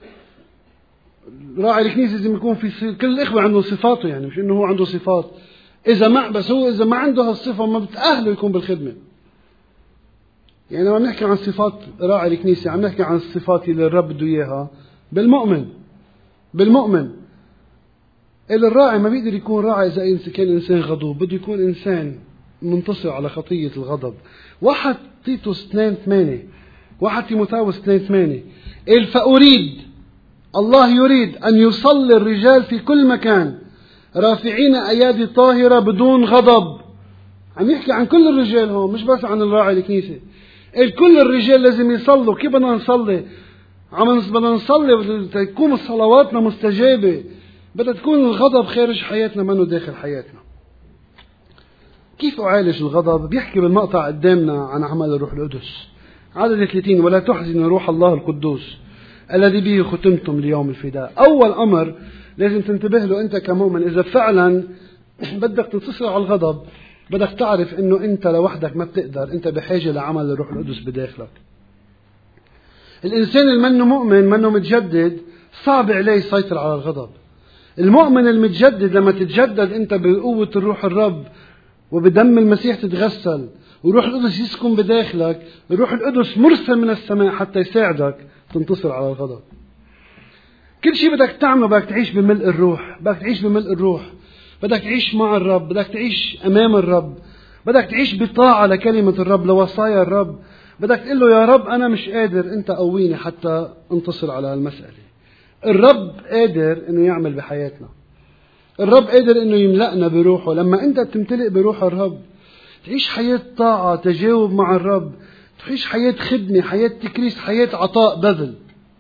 راعي الكنيسة لازم يكون في كل الإخوة عنده صفاته، يعني مش إنه هو عنده صفات. إذا ما بس هو إذا ما عنده هالصفة ما بتأهله يكون بالخدمة. يعني لما نحكي عن صفات راعي الكنيسة عم نحكي عن الصفات اللي الرب بده إياها بالمؤمن. بالمؤمن الراعي ما بيقدر يكون راعي إذا كان إنسان غضوب، بده يكون إنسان منتصر على خطية الغضب. واحد تيتوس اثنين ثمانية، واحد تيموثاوس اثنين ثمانية: فأريد الله يريد أن يصلي الرجال في كل مكان رافعين أيادي طاهرة بدون غضب. عم يحكي عن كل الرجال هون، مش بس عن الراعي الكنيسة. كل الرجال لازم يصلوا. كيف بدنا نصلي؟ عم بدنا نصلي تكون صلواتنا مستجابة، بدها تكون الغضب خارج حياتنا منه داخل حياتنا. كيف أعالج الغضب؟ بيحكي بالمقطع قدامنا عن عمل الروح القدس. عدد ثلاثين: ولا تحزن روح الله القدوس الذي به ختمتم ليوم الفداء. أول أمر لازم تنتبه له أنت كمؤمن، إذا فعلا بدك تنتصر على الغضب بدك تعرف أنه أنت لوحدك ما بتقدر، أنت بحاجة لعمل الروح القدس بداخلك. الإنسان اللي منه مؤمن منه متجدد صعب عليه يسيطر على الغضب. المؤمن المتجدد لما تتجدد أنت بقوة الروح الرب وبدم المسيح تتغسل وروح القدس يسكن بداخلك، الروح القدس مرسل من السماء حتى يساعدك تنتصر على الغضب. كل شيء بدك تعمله بدك تعيش بملء الروح، بدك تعيش بملء الروح، بدك تعيش مع الرب، بدك تعيش أمام الرب، بدك تعيش بطاعة لكلمة الرب، لوصايا الرب. بدك تقول له يا رب أنا مش قادر، أنت قويني حتى انتصر على المسألة. الرب قادر إنه يعمل بحياتنا، الرب قادر إنه يملأنا بروحه. لما أنت تمتلئ بروح الرب تعيش حياة طاعة، تجاوب مع الرب، تعيش حياة خدمة، حياة تكريس، حياة عطاء بذل.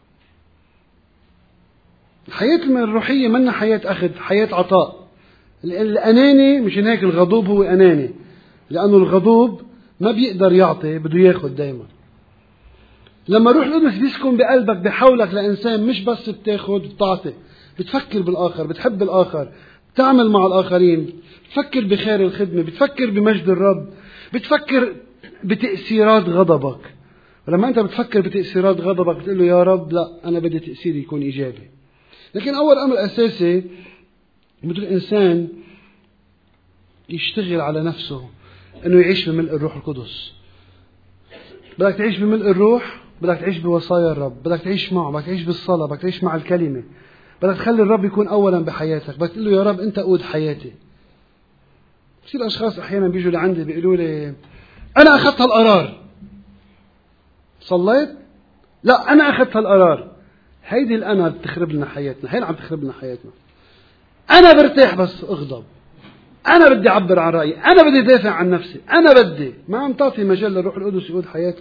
الحياة الروحية منا حياة أخذ، حياة عطاء. الأناني مش هيك الغضوب هو أناني، لأنه الغضوب ما بيقدر يعطي، بده ياخد دايما. لما روح القدس بيسكن بقلبك بحولك لإنسان مش بس بتاخد بتعطي، بتفكر بالآخر، بتحب الآخر، بتعمل مع الآخرين، بتفكر بخير الخدمة، بتفكر بمجد الرب، بتفكر بتأثيرات غضبك. ولما أنت بتفكر بتأثيرات غضبك بتقول له يا رب لا أنا بدي تأثيري يكون إيجابي. لكن أول أمر أساسي بده الإنسان يشتغل على نفسه أنه يعيش بملء الروح القدس. بدك تعيش بملء الروح، بدك تعيش بوصايا الرب، بدك تعيش معه، بدك تعيش بالصلاة، بدك تعيش مع الكلمة، بدك تخلي الرب يكون أولا بحياتك، بدك تقول له يا رب أنت قود حياتي. بصير أشخاص أحيانا بيجوا لعندي بيقولوا لي أنا أخذت هالقرار. صليت؟ لا أنا أخذت هالقرار. هيدي الأنا بتخرب لنا حياتنا، هي اللي عم تخرب لنا حياتنا. أنا برتاح بس أغضب، أنا بدي أعبر عن رأيي، أنا بدي دافع عن نفسي، أنا بدي، ما عم تعطي مجال للروح القدس يقود حياتك.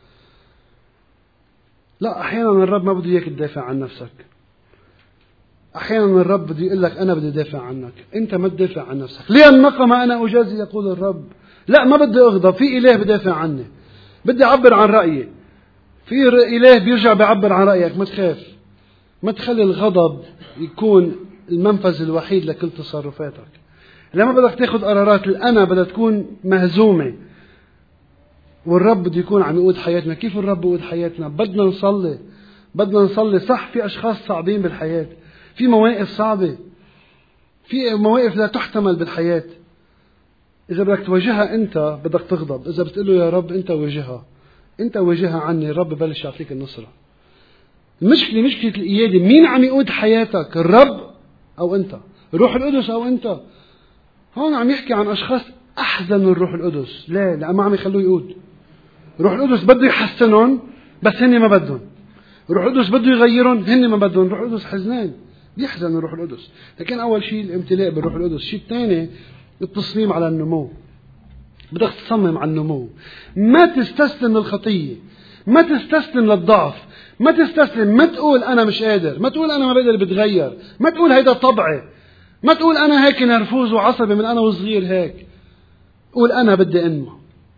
لا، أحيانا الرب ما بده إياك تدافع عن نفسك. أحيانا الرب بده يقول لك أنا بدي دافع عنك، أنت ما تدافع عن نفسك. ليه النقمة أنا أجازي يقول الرب. لا، ما بدي أغضب، في إله بدافع عني، بدي أعبر عن رأيي. في إله بيرجع بيعبر عن رأيك. ما تخاف، ما تخلي الغضب يكون المنفذ الوحيد لكل تصرفاتك. لما بدك تاخد قرارات الأنا بدها تكون مهزومة، والرب بده يكون عم يقود حياتنا. كيف الرب يقود حياتنا؟ بدنا نصلي، بدنا نصلي. صح، في أشخاص صعبين بالحياة، في مواقف صعبة، في مواقف لا تحتمل بالحياة. إذا بدك تواجهها أنت بدك تغضب. إذا بتقول له يا رب أنت واجهها، أنت واجهها عني، الرب بلش يعطيك النصرة. المشكلة مشكلة القيادة. مين عم يقود حياتك؟ الرب أو أنت؟ الروح القدس أو أنت؟ هون عم يحكي عن أشخاص أحزن الروح القدس. لا لا، ما عم يخلوه يقود. الروح القدس بده يحسنهم بس هن ما بدهم. الروح القدس بده يغيرهم، هن ما بدهم. الروح القدس حزنان، بيحزن الروح القدس. لكن أول شيء الامتلاء بالروح القدس. الشيء الثاني التصميم على النمو. بدك تصمم على النمو. ما تستسلم للخطية، ما تستسلم للضعف، ما تستسلم. ما تقول أنا مش قادر، ما تقول أنا ما بقدر بتغير، ما تقول هيدا طبعي، ما تقول أنا هيك نرفوز وعصبي من أنا وصغير هيك. قول أنا بدي أنمو.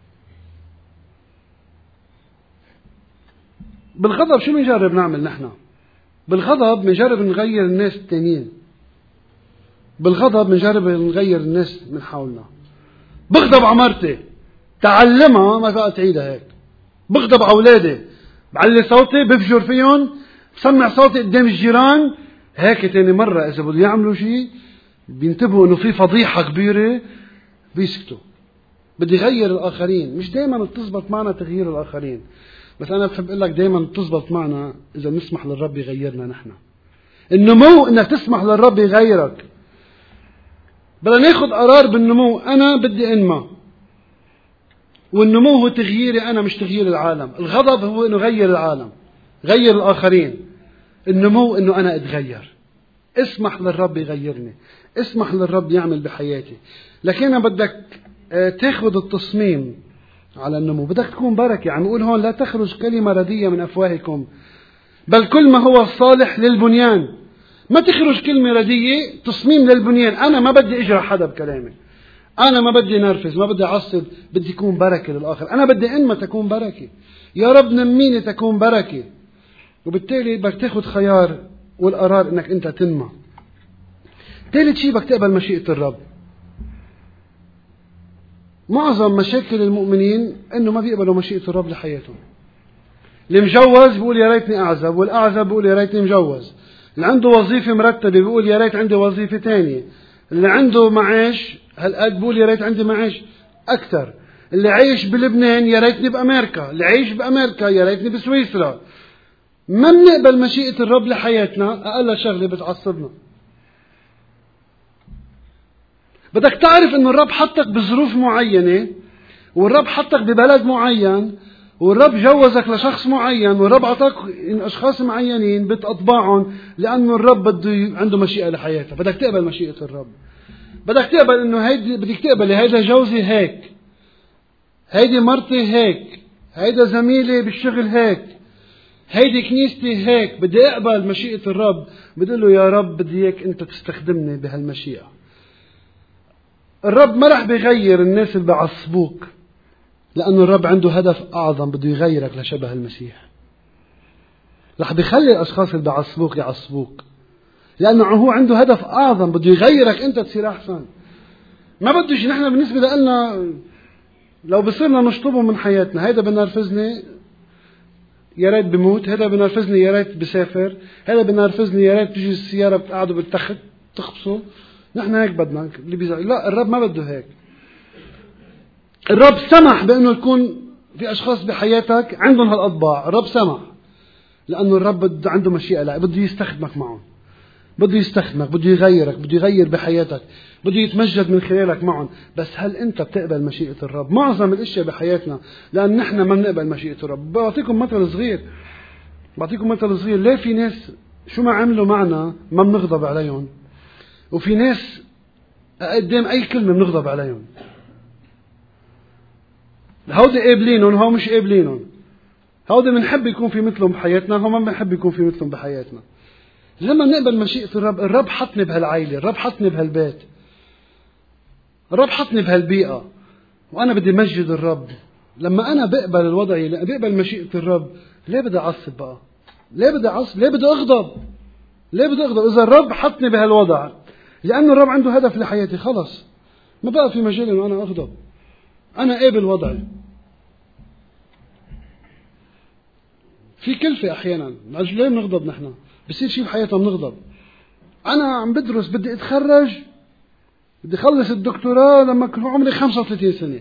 بالغضب شو بنجرب نعمل نحن؟ بالغضب بنجرب نغير الناس التانيين. بالغضب بنجرب نغير الناس من حولنا. بغضب على مرتي، تعلمها ما بقى تعيدها هيك. بغضب على أولادي، بعلي صوتي، بفجر فيهم، بسمع صوتي قدام الجيران هيك. تاني مرة إذا بدهم يعملوا شيء بينتبهوا إنه في فضيحة كبيرة بيسكتوا. بدي غير الآخرين. مش دايما بتزبط معنا تغيير الآخرين، بس أنا بحب أقول لك دايما بتزبط معنا إذا نسمح للرب يغيرنا نحن. النمو إنك تسمح للرب يغيرك. بدنا ناخد قرار بالنمو. أنا بدي أنمى، والنمو هو تغييري أنا مش تغيير العالم. الغضب هو إنه غير العالم، غير الآخرين. النمو إنه أنا أتغير. اسمح للرب يغيرني، اسمح للرب يعمل بحياتي. لكن بدك تاخد التصميم على النمو. بدك تكون بركة. عم يقول هون لا تخرج كلمة ردية من أفواهكم بل كل ما هو صالح للبنيان. ما تخرج كلمة ردية، تصميم للبنيان. أنا ما بدي أجرح حدا بكلامي، أنا ما بدي نرفز، ما بدي أعصب، بدي أكون بركة للآخر. أنا بدي أنمى تكون بركة. يا رب نميني تكون بركة. وبالتالي بدك تاخد خيار والقرار إنك أنت تنمى. ثالث شيء بدك تقبل مشيئة الرب. معظم مشاكل المؤمنين إنه ما بيقبلوا مشيئة الرب لحياتهم. اللي مجوز بيقول يا ريتني أعزب، والأعزب بيقول يا ريتني مجوز. اللي عنده وظيفة مرتبة بيقول يا ريت عندي وظيفة تانية. اللي عنده معاش هالقد بيقول يا ريت عندي معاش أكثر. اللي عايش بلبنان يا ريتني بأمريكا، اللي عايش بأمريكا يا ريتني بسويسرا. ما بنقبل مشيئة الرب لحياتنا. أقل شغلة بتعصبنا. بدك تعرف إنه الرب حطك بظروف معينة، والرب حطك ببلد معين، والرب جوزك لشخص معين، والرب عطاك أشخاص معينين بتطبعهم لأنه الرب بده عنده مشيئة لحياتك. بدك تقبل مشيئة الرب. بدك تقبل إنه هيدي، بدك تقبل هيدا جوزي هيك، هيدي مرتي هيك، هيدا زميلي بالشغل هيك، هيدي كنيستي هيك. بدي أقبل مشيئة الرب. بدي له يا رب بدي إياك أنت تستخدمني بهالمشيئة. الرب ما رح بيغير الناس اللي بعصبوك، لأنه الرب عنده هدف أعظم، بده يغيرك لشبه المسيح. رح بيخلي الأشخاص اللي بعصبوك يعصبوك، لأنه هو عنده هدف أعظم، بده يغيرك أنت تصير أحسن. ما بدوش نحن بالنسبة لنا لو بصيرنا نشطبه من حياتنا. هيدا بنرفزني يا ريت بموت، هذا بنرفزني يا ريت بسافر، هذا بنرفزني يا ريت تجي السيارة بتقعدوا بالتخت تخبصوا. نحن هيك بدنا اللي بيزعل. لا، الرب ما بده هيك. الرب سمح بأنه يكون في أشخاص بحياتك عندهم هالأطباع. الرب سمح لأنه الرب عنده مشيئة، لا بده يستخدمك معهم، بده يستخدمك، بده يغيرك، بده يغير بحياتك، بده يتمجد من خلالك معهم. بس هل أنت بتقبل مشيئة الرب؟ معظم الأشياء بحياتنا لأن نحن ما بنقبل مشيئة الرب. بعطيكم مثل صغير بعطيكم مثل صغير ليه في ناس شو ما عملوا معنا ما بنغضب عليهم، وفي ناس قدام أي كلمة بنغضب عليهم. هودي قابلينهم وهو مش قابلينهم. هودي بنحب يكون في مثلهم بحياتنا، هو ما بنحب يكون في مثلهم بحياتنا. لما نقبل مشيئة الرب، الرب حطني بهالعائلة، الرب حطني بهالبيت، الرب حطني بهالبيئة، وأنا بدي مجد الرب. لما أنا بقبل الوضع، بقبل مشيئة الرب، ليه بدي أعصب بقى؟ ليه بدي أعصب؟ ليه بدي أغضب؟ ليه بدي أغضب؟ إذا الرب حطني بهالوضع لأنه الرب عنده هدف لحياتي، خلص ما بقى في مجال إنه أنا أغضب. أنا قابل وضعي. في كلفة أحيانا، عجل ليه بنغضب نحن؟ بصير شيء بحياتنا بنغضب. أنا عم بدرس، بدي أتخرج، بدي أخلص الدكتوراه لما كنت عمري خمسة وثلاثين سنة.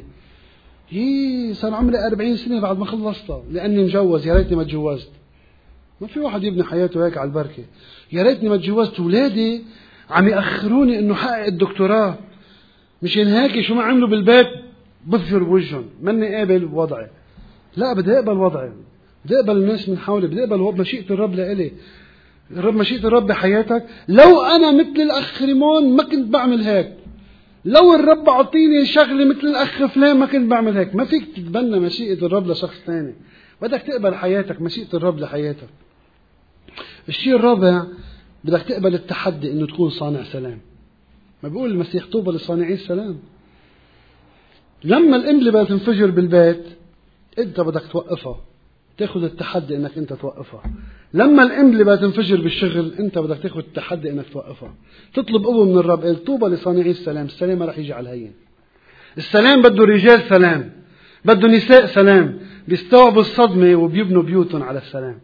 يي صار عمري أربعين سنة بعد ما خلصتها لأني مجوز. يا ريتني ما تجوزت. ما في واحد يبني حياته هيك على البركة. يا ريتني ما تجوزت، ولادي عم يأخروني إنه حقق الدكتوراه، مشان هيك شو ما عملوا بالبيت بفجر بوجهن. ماني قابل وضعي. لا، بدي أقبل وضعي، بدي أقبل الناس من حولي، بدي أقبل مشيئة الرب لإلي. الرب مشيئة الرب بحياتك. لو أنا مثل الأخ ريمون ما كنت بعمل هيك. لو الرب عطيني شغلة مثل الأخ فلان ما كنت بعمل هيك. ما فيك تتبنى مشيئة الرب لشخص ثاني، بدك تقبل حياتك مشيئة الرب لحياتك. الشيء الرابع، بدك تقبل التحدي إنه تكون صانع سلام. ما بيقول المسيح طوبى لصانعي السلام. لما القنبلة بدها تنفجر بالبيت أنت بدك توقفها، تاخذ التحدي إنك أنت توقفها. لما القنبلة بدها تنفجر بالشغل أنت بدك تاخذ التحدي إنك توقفها. تطلب قوة من الرب. قال طوبى لصانعي السلام. السلام ما رح يجي على الهين. السلام بده رجال سلام، بده نساء سلام، بيستوعبوا الصدمة وبيبنوا بيوتهم على السلام.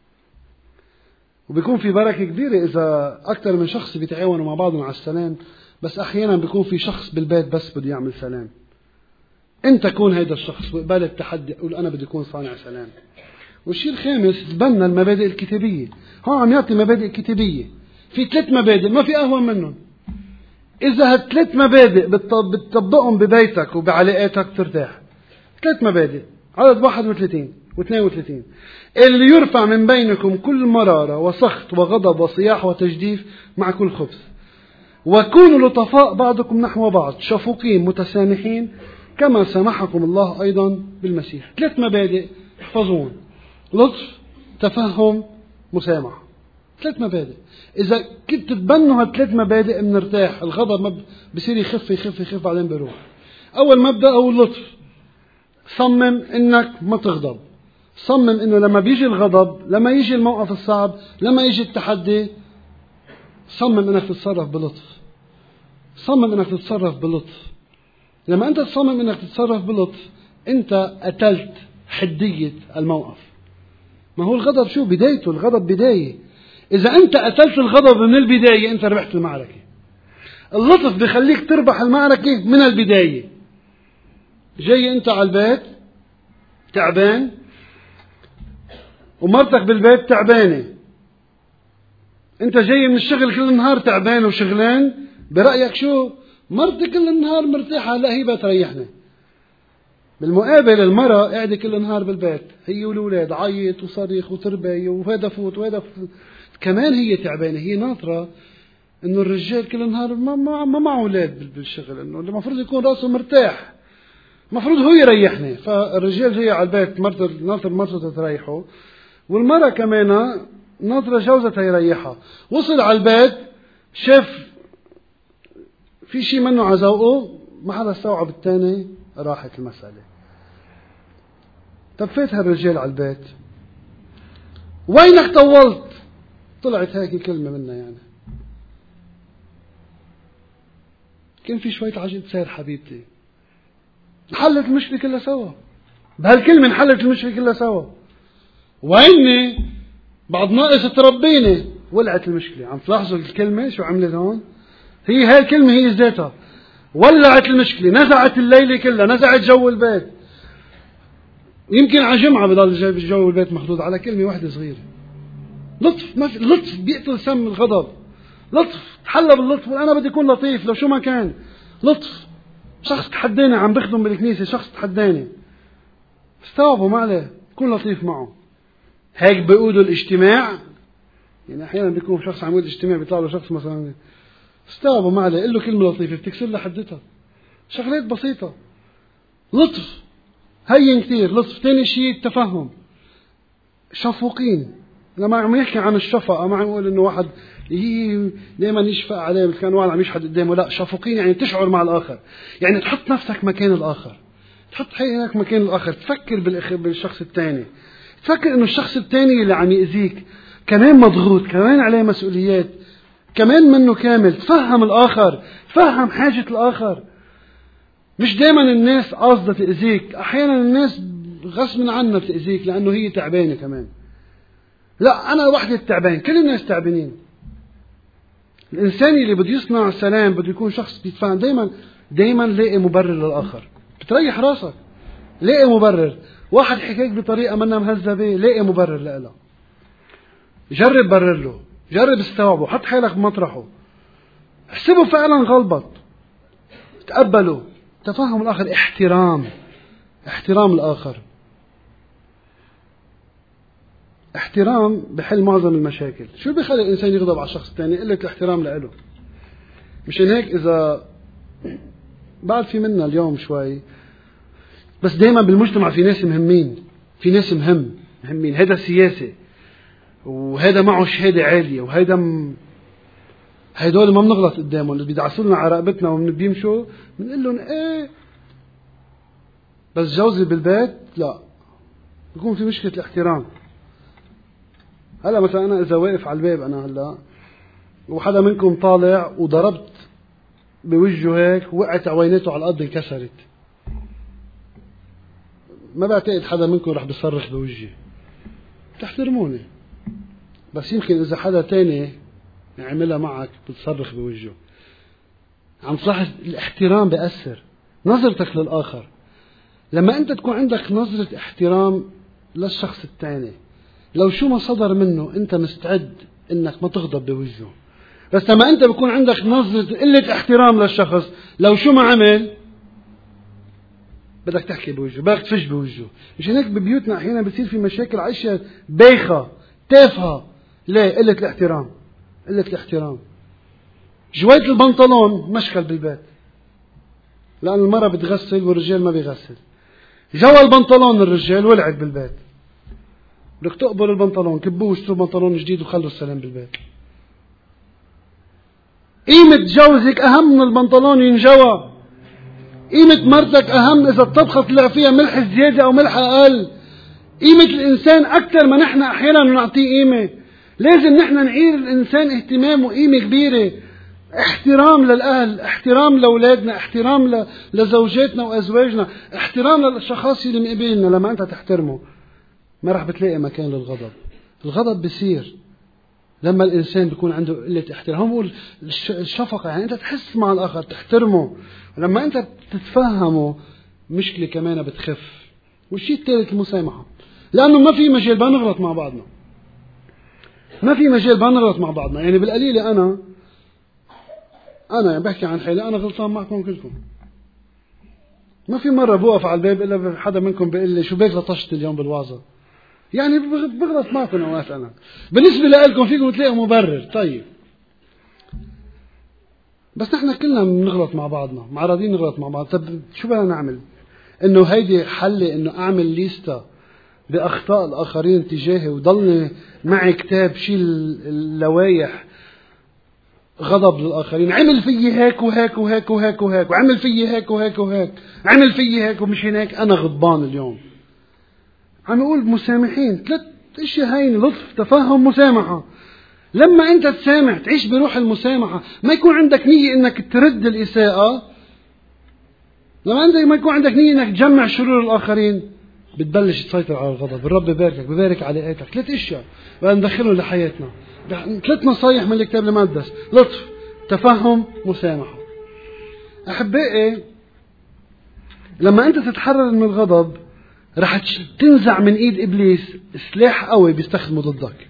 وبيكون في بركة كبيرة إذا أكثر من شخص بيتعاونوا مع بعضهم على السلام. بس أحيانا بيكون في شخص بالبيت بس بده يعمل سلام. أنت كون هيدا الشخص وقبل التحدي، قول أنا بدي أكون صانع سلام. والشيء الخامس، تبنى المبادئ الكتابية. هون عم يعطي مبادئ كتابية. في ثلاث مبادئ ما في أهون منهم. إذا هالثلاث مبادئ بتطبقهم ببيتك وبعلاقاتك ترتاح. ثلاث مبادئ، عدد واحد وثلاثين واثنين وثلاثين. اللي يرفع من بينكم كل مرارة وسخط وغضب وصياح وتجديف مع كل خبث، وكونوا لطفاء بعضكم نحو بعض، شفوقين متسامحين كما سامحكم الله أيضا بالمسيح. ثلاث مبادئ احفظون: لطف، تفهم، مسامح. ثلاث مبادئ. إذا كنت تتبنوا هالثلاث مبادئ بنرتاح. الغضب ما بصير يخف يخف يخف بعدين بيروح. أول مبدأ هو اللطف. صمم إنك ما تغضب. صمم إنه لما بيجي الغضب، لما يجي الموقف الصعب، لما يجي التحدي، صمم إنك تتصرف بلطف. صمم إنك تتصرف بلطف. لما أنت تصمم إنك تتصرف بلطف أنت قتلت حدية الموقف. ما هو الغضب شو بدايته؟ الغضب بداية. إذا أنت قتلت الغضب من البداية أنت ربحت المعركة. اللطف بيخليك تربح المعركة من البداية. جاي أنت على البيت تعبان ومرتك بالبيت تعبانة، أنت جاي من الشغل كل النهار تعبان وشغلان، برأيك شو؟ مرتي كل النهار مرتاحة، لا هي بتريحني. بالمقابل المرأة قاعدة كل النهار بالبيت هي والولاد، عيط وصريخ وتربي وهذا فوت وهذا فوت. كمان هي تعبانة، هي ناطرة إنه الرجال كل النهار ما ما ما معه أولاد بالشغل، إنه المفروض يكون رأسه مرتاح، المفروض هو يريحني. فالرجال جاي على البيت مرته ناطر مرته تريحه، والمرأة كمان ناطرة جوزتها يريحها. وصل على البيت شاف في شيء منه على ذوقه، ما حدا استوعب الثاني، راحت المسألة. طب فات هالرجال على البيت، وينك طولت؟ طلعت هيك كلمة منا، يعني كان في شوية عجل سير حبيبتي، انحلت المشكلة كلها سوا. بهالكلمة انحلت المشكلة كلها سوا. وهن بعد ناقص تربيني ولعت المشكلة. عم تلاحظوا الكلمة شو عملت هون؟ هي هاي الكلمة هي ذاتها ولعت المشكلة، نزعت الليلة كلها، نزعت جو البيت. يمكن على جمعة بضل جو البيت مخلوط على كلمة واحدة صغيرة. لطف، ما في لطف بيقتل سم الغضب. لطف، تحلى باللطف. أنا بدي أكون لطيف لو شو ما كان. لطف، شخص تحداني عم بخدم بالكنيسة، شخص تحداني، استوعبوا ما عليه، كون لطيف معه. هيك بيقودوا الاجتماع. يعني أحيانا بيكون شخص عم يقود اجتماع بيطلع له شخص مثلا، استوعبوا ما عليه، قل له كلمة لطيفة بتكسر له حدتها. شغلات بسيطة. لطف هين كتير. لطف. تاني شيء التفهم. شفوقين. لما عم يحكي عن الشفقة ما عم يقول انه واحد دائما يشفق عليه مثل كان واحد عم يشحد قدامه، لا، شفوقين يعني تشعر مع الآخر، يعني تحط نفسك مكان الآخر، تحط حياتك مكان الآخر، تفكر بالشخص الثاني، تفكر انه الشخص الثاني اللي عم يأذيك كمان مضغوط، كمان عليه مسؤوليات، كمان منه كامل. تفهم الآخر، تفهم حاجة الآخر. مش دائما الناس قاصدة تأذيك، أحيانا الناس غصب عنها بتأذيك لأنه هي تعبانة كمان. لا، أنا وحدي التعبان، كل الناس تعبانين. الإنسان اللي بده يصنع سلام بده يكون شخص بيتفهم. دائما دائما لاقي مبرر للآخر، بتريح راسك. لاقي مبرر. واحد حكيك بطريقة منا مهذبة، لاقي مبرر لها. جرب برر له، جرب استوعبه، حط حالك بمطرحه، احسبه فعلا غلبط، تقبله. تفهم الآخر، احترام، احترام الآخر. احترام بحل معظم المشاكل. شو بيخلي الإنسان يغضب على الشخص الثاني؟ قلة الاحترام له. مشان هيك إذا بعد في منا اليوم شوي، بس دايما بالمجتمع في ناس مهمين، في ناس مهم مهمين. هذا سياسي، وهذا معه شهادة عالية، وهذا م... هيدول ما بنغلط قدامهم، اللي بيدعسوا لنا على رقبتنا وبنبيمشوا بنقول لهم ايه، بس جوزي بالبيت لا، بيكون في مشكلة الاحترام. هلا مثلا أنا إذا واقف على الباب أنا هلا وحدا منكم طالع وضربت بوجهه هيك وقعت عويناته على الأرض انكسرت، ما بعتقد حدا منكم رح بيصرخ بوجهي، تحترموني. بس يمكن إذا حدا تاني يعملها معك بتصرخ بوجهه. عم تلاحظ الاحترام بأثر. نظرتك للآخر، لما أنت تكون عندك نظرة احترام للشخص الثاني، لو شو ما صدر منه أنت مستعد أنك ما تغضب بوجهه. بس لما أنت بيكون عندك نظرة قلة احترام للشخص، لو شو ما عمل بدك تحكي بوجهه، بدك تفش بوجهه. مش هيك ببيوتنا أحيانا بتصير في مشاكل عشية بايخة تافهة. ليه؟ قلة الاحترام. قلة الاحترام. جوية البنطلون مشكل بالبيت، لأن المرأة بتغسل والرجال ما بيغسل. جوا البنطلون الرجال ولعت بالبيت. بدك تقبل البنطلون، كبوه واشتروا بنطلون جديد وخلوا السلام بالبيت. قيمة جوزك أهم من البنطلون ينجوى. قيمة مرتك أهم إذا الطبخة طلع فيها ملح زيادة أو ملح أقل. قيمة الإنسان أكثر ما نحن أحيانا نعطيه قيمة. لازم نحن نعير الإنسان اهتمام وقيمة كبيرة. احترام للأهل، احترام لأولادنا، احترام لزوجاتنا وأزواجنا، احترام للشخص اللي مقابلنا. لما أنت تحترمه ما راح بتلاقي مكان للغضب. الغضب بيصير لما الإنسان بيكون عنده قلة احترام. هم بقول الشفقة، يعني أنت تحس مع الآخر، تحترمه. لما أنت تتفهمه مشكلة كمان بتخف. والشيء الثالث المسامحة، لأنه ما في مجال بنغلط مع بعضنا، ما في مجال بنغلط مع بعضنا. يعني بالقليلة أنا أنا بحكي عن حالي، أنا غلطان معكم كلكم. ما في مرة بوقف على الباب إلا حدا منكم بيقول لي شو بيك لطشت اليوم بالوعظة. يعني بغلط معكم أوقات أنا. بالنسبة لكم فيكم تلاقوا مبرر. طيب، بس نحن كلنا بنغلط مع بعضنا، معرضين نغلط مع بعض. طب شو بدنا نعمل؟ إنه هيدي حلي إنه أعمل ليستا بأخطاء الآخرين تجاهي وضلني معي كتاب شيل اللوايح غضب للآخرين؟ عمل فيي هيك وهيك وهيك وهيك وهيك، وعمل فيي هيك وهيك وهيك، عمل فيي هيك، ومش هيك أنا غضبان اليوم. عم يقول مسامحين، ثلاث اشياء هين: لطف، تفهم، مسامحة. لما أنت تسامح تعيش بروح المسامحة، ما يكون عندك نية إنك ترد الإساءة. لما أنت ما يكون عندك نية إنك تجمع شرور الآخرين، بتبلش تسيطر على الغضب. الرب بباركك، ببارك علاقاتك. ثلاث اشياء بدنا ندخلهم لحياتنا، ثلاث نصايح من الكتاب المقدس: لطف، تفهم، مسامحة. أحبائي، لما أنت تتحرر من الغضب رح تنزع من إيد إبليس سلاح قوي بيستخدمه ضدك.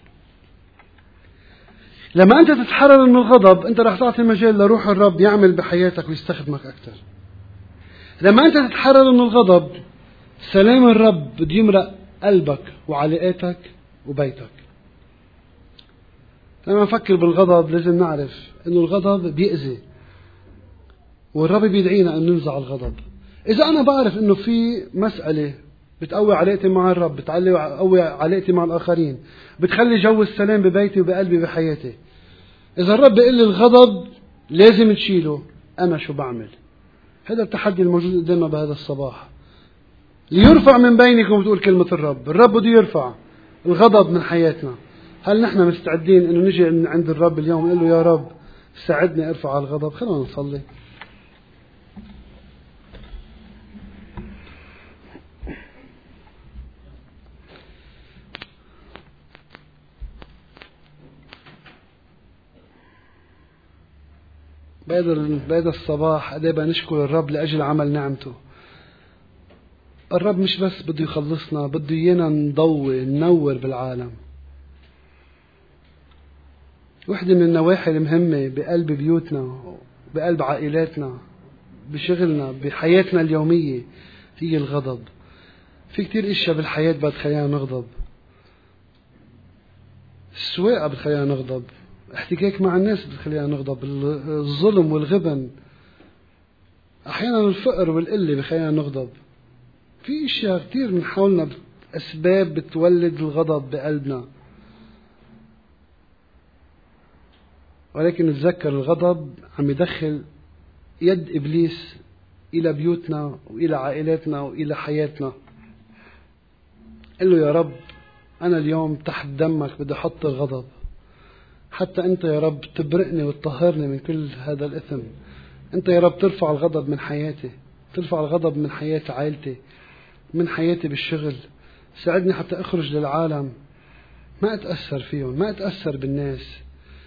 لما أنت تتحرر من الغضب أنت رح تعطي مجال لروح الرب يعمل بحياتك ويستخدمك أكثر. لما أنت تتحرر من الغضب سلام الرب بده يمرق قلبك وعلاقاتك وبيتك. لما نفكر بالغضب لازم نعرف أنه الغضب بيأذي، والرب بيدعينا أن ننزع الغضب. إذا أنا بعرف أنه في مسألة بتقوي علاقتي مع الرب، بتقوي علاقتي مع الآخرين، بتخلي جو السلام ببيتي وبقلبي بحياتي، إذا الرب بيقول لي الغضب لازم تشيله، أنا شو بعمل؟ هذا التحدي الموجود قدامنا بهذا الصباح. ليرفع من بينكم بتقول كلمة الرب. الرب بده يرفع الغضب من حياتنا. هل نحن مستعدين أنه نجي عند الرب اليوم ونقول له يا رب ساعدني أرفع الغضب؟ خلونا نصلي. بهذا الصباح قد ايه بنشكر الرب لأجل عمل نعمته. الرب مش بس بده يخلصنا، بده ايانا نضوي ننور بالعالم. وحدة من النواحي المهمة بقلب بيوتنا، بقلب عائلاتنا، بشغلنا، بحياتنا اليومية هي الغضب. في كتير اشياء بالحياة بتخلينا نغضب. السواقة بتخلينا نغضب، احتكاك مع الناس بتخلينا نغضب، الظلم والغبن، احيانا الفقر والقلة بخلينا نغضب. في اشياء كتير من حولنا اسباب بتولد الغضب بقلبنا، ولكن نتذكر الغضب عم يدخل يد ابليس الى بيوتنا والى عائلاتنا والى حياتنا. قل له يا رب انا اليوم تحت دمك بدي احط الغضب، حتى أنت يا رب تبرئني وتطهرني من كل هذا الإثم. أنت يا رب ترفع الغضب من حياتي، ترفع الغضب من حياة عائلتي، من حياتي بالشغل. ساعدني حتى أخرج للعالم ما أتأثر فيهم، ما أتأثر بالناس.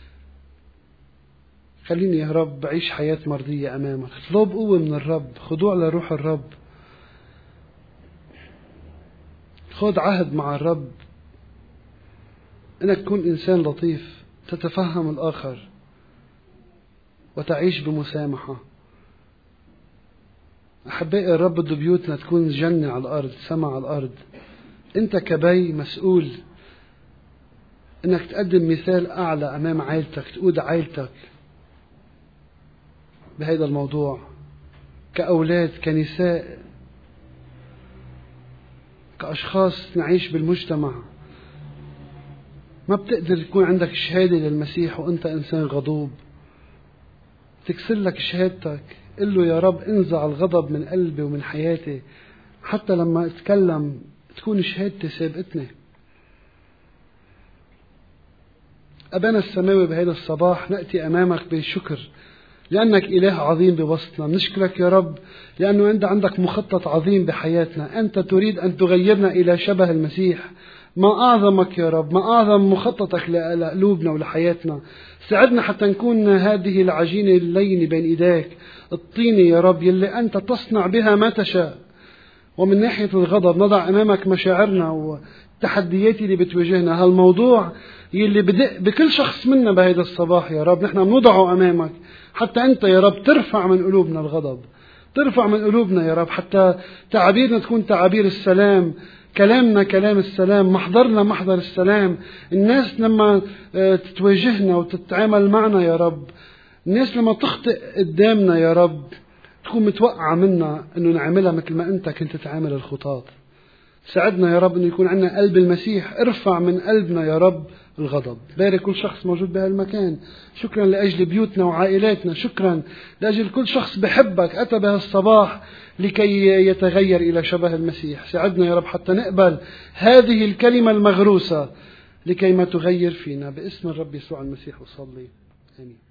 خليني يا رب أعيش حياة مرضية أمامك. اطلب قوة من الرب، خضوع لروح الرب، خذ عهد مع الرب إنك تكون إنسان لطيف، تتفهم الآخر وتعيش بمسامحة. أحبائي، الرب بده بيوتنا تكون جنة على الأرض، سما على الأرض. أنت كبي مسؤول إنك تقدم مثال أعلى أمام عائلتك، تقود عائلتك بهذا الموضوع. كأولاد، كنساء، كأشخاص نعيش بالمجتمع. ما بتقدر يكون عندك شهادة للمسيح وأنت إنسان غضوب. تكسر لك شهادتك. قل له يا رب انزع الغضب من قلبي ومن حياتي، حتى لما أتكلم تكون شهادتي سابقتني. أبانا السماوي، بهذا الصباح نأتي أمامك بالشكر لأنك إله عظيم بوسطنا. نشكرك يا رب لأنه أنت عندك مخطط عظيم بحياتنا. أنت تريد أن تغيرنا إلى شبه المسيح. ما أعظمك يا رب، ما أعظم مخططك لقلوبنا ولحياتنا. ساعدنا حتى نكون هذه العجينة اللينة بين إيديك، الطينة يا رب يلي أنت تصنع بها ما تشاء. ومن ناحية الغضب نضع أمامك مشاعرنا والتحديات اللي بتواجهنا. هالموضوع يلي بدق بكل شخص منا بهذا الصباح يا رب نحن بنوضعه أمامك، حتى أنت يا رب ترفع من قلوبنا الغضب، ترفع من قلوبنا يا رب، حتى تعابيرنا تكون تعابير السلام، كلامنا كلام السلام، محضرنا محضر السلام. الناس لما تتواجهنا وتتعامل معنا يا رب، الناس لما تخطئ قدامنا يا رب تكون متوقعة منا أنه نعملها مثل ما أنت كنت تعامل الخطاة. ساعدنا يا رب أنه يكون عندنا قلب المسيح. ارفع من قلبنا يا رب الغضب. بارك كل شخص موجود بهالمكان. شكرا لأجل بيوتنا وعائلاتنا. شكرا لأجل كل شخص بحبك أتى بهالصباح لكي يتغير إلى شبه المسيح. ساعدنا يا رب حتى نقبل هذه الكلمة المغروسة لكي ما تغير فينا. باسم الرب يسوع المسيح أصلي، آمين.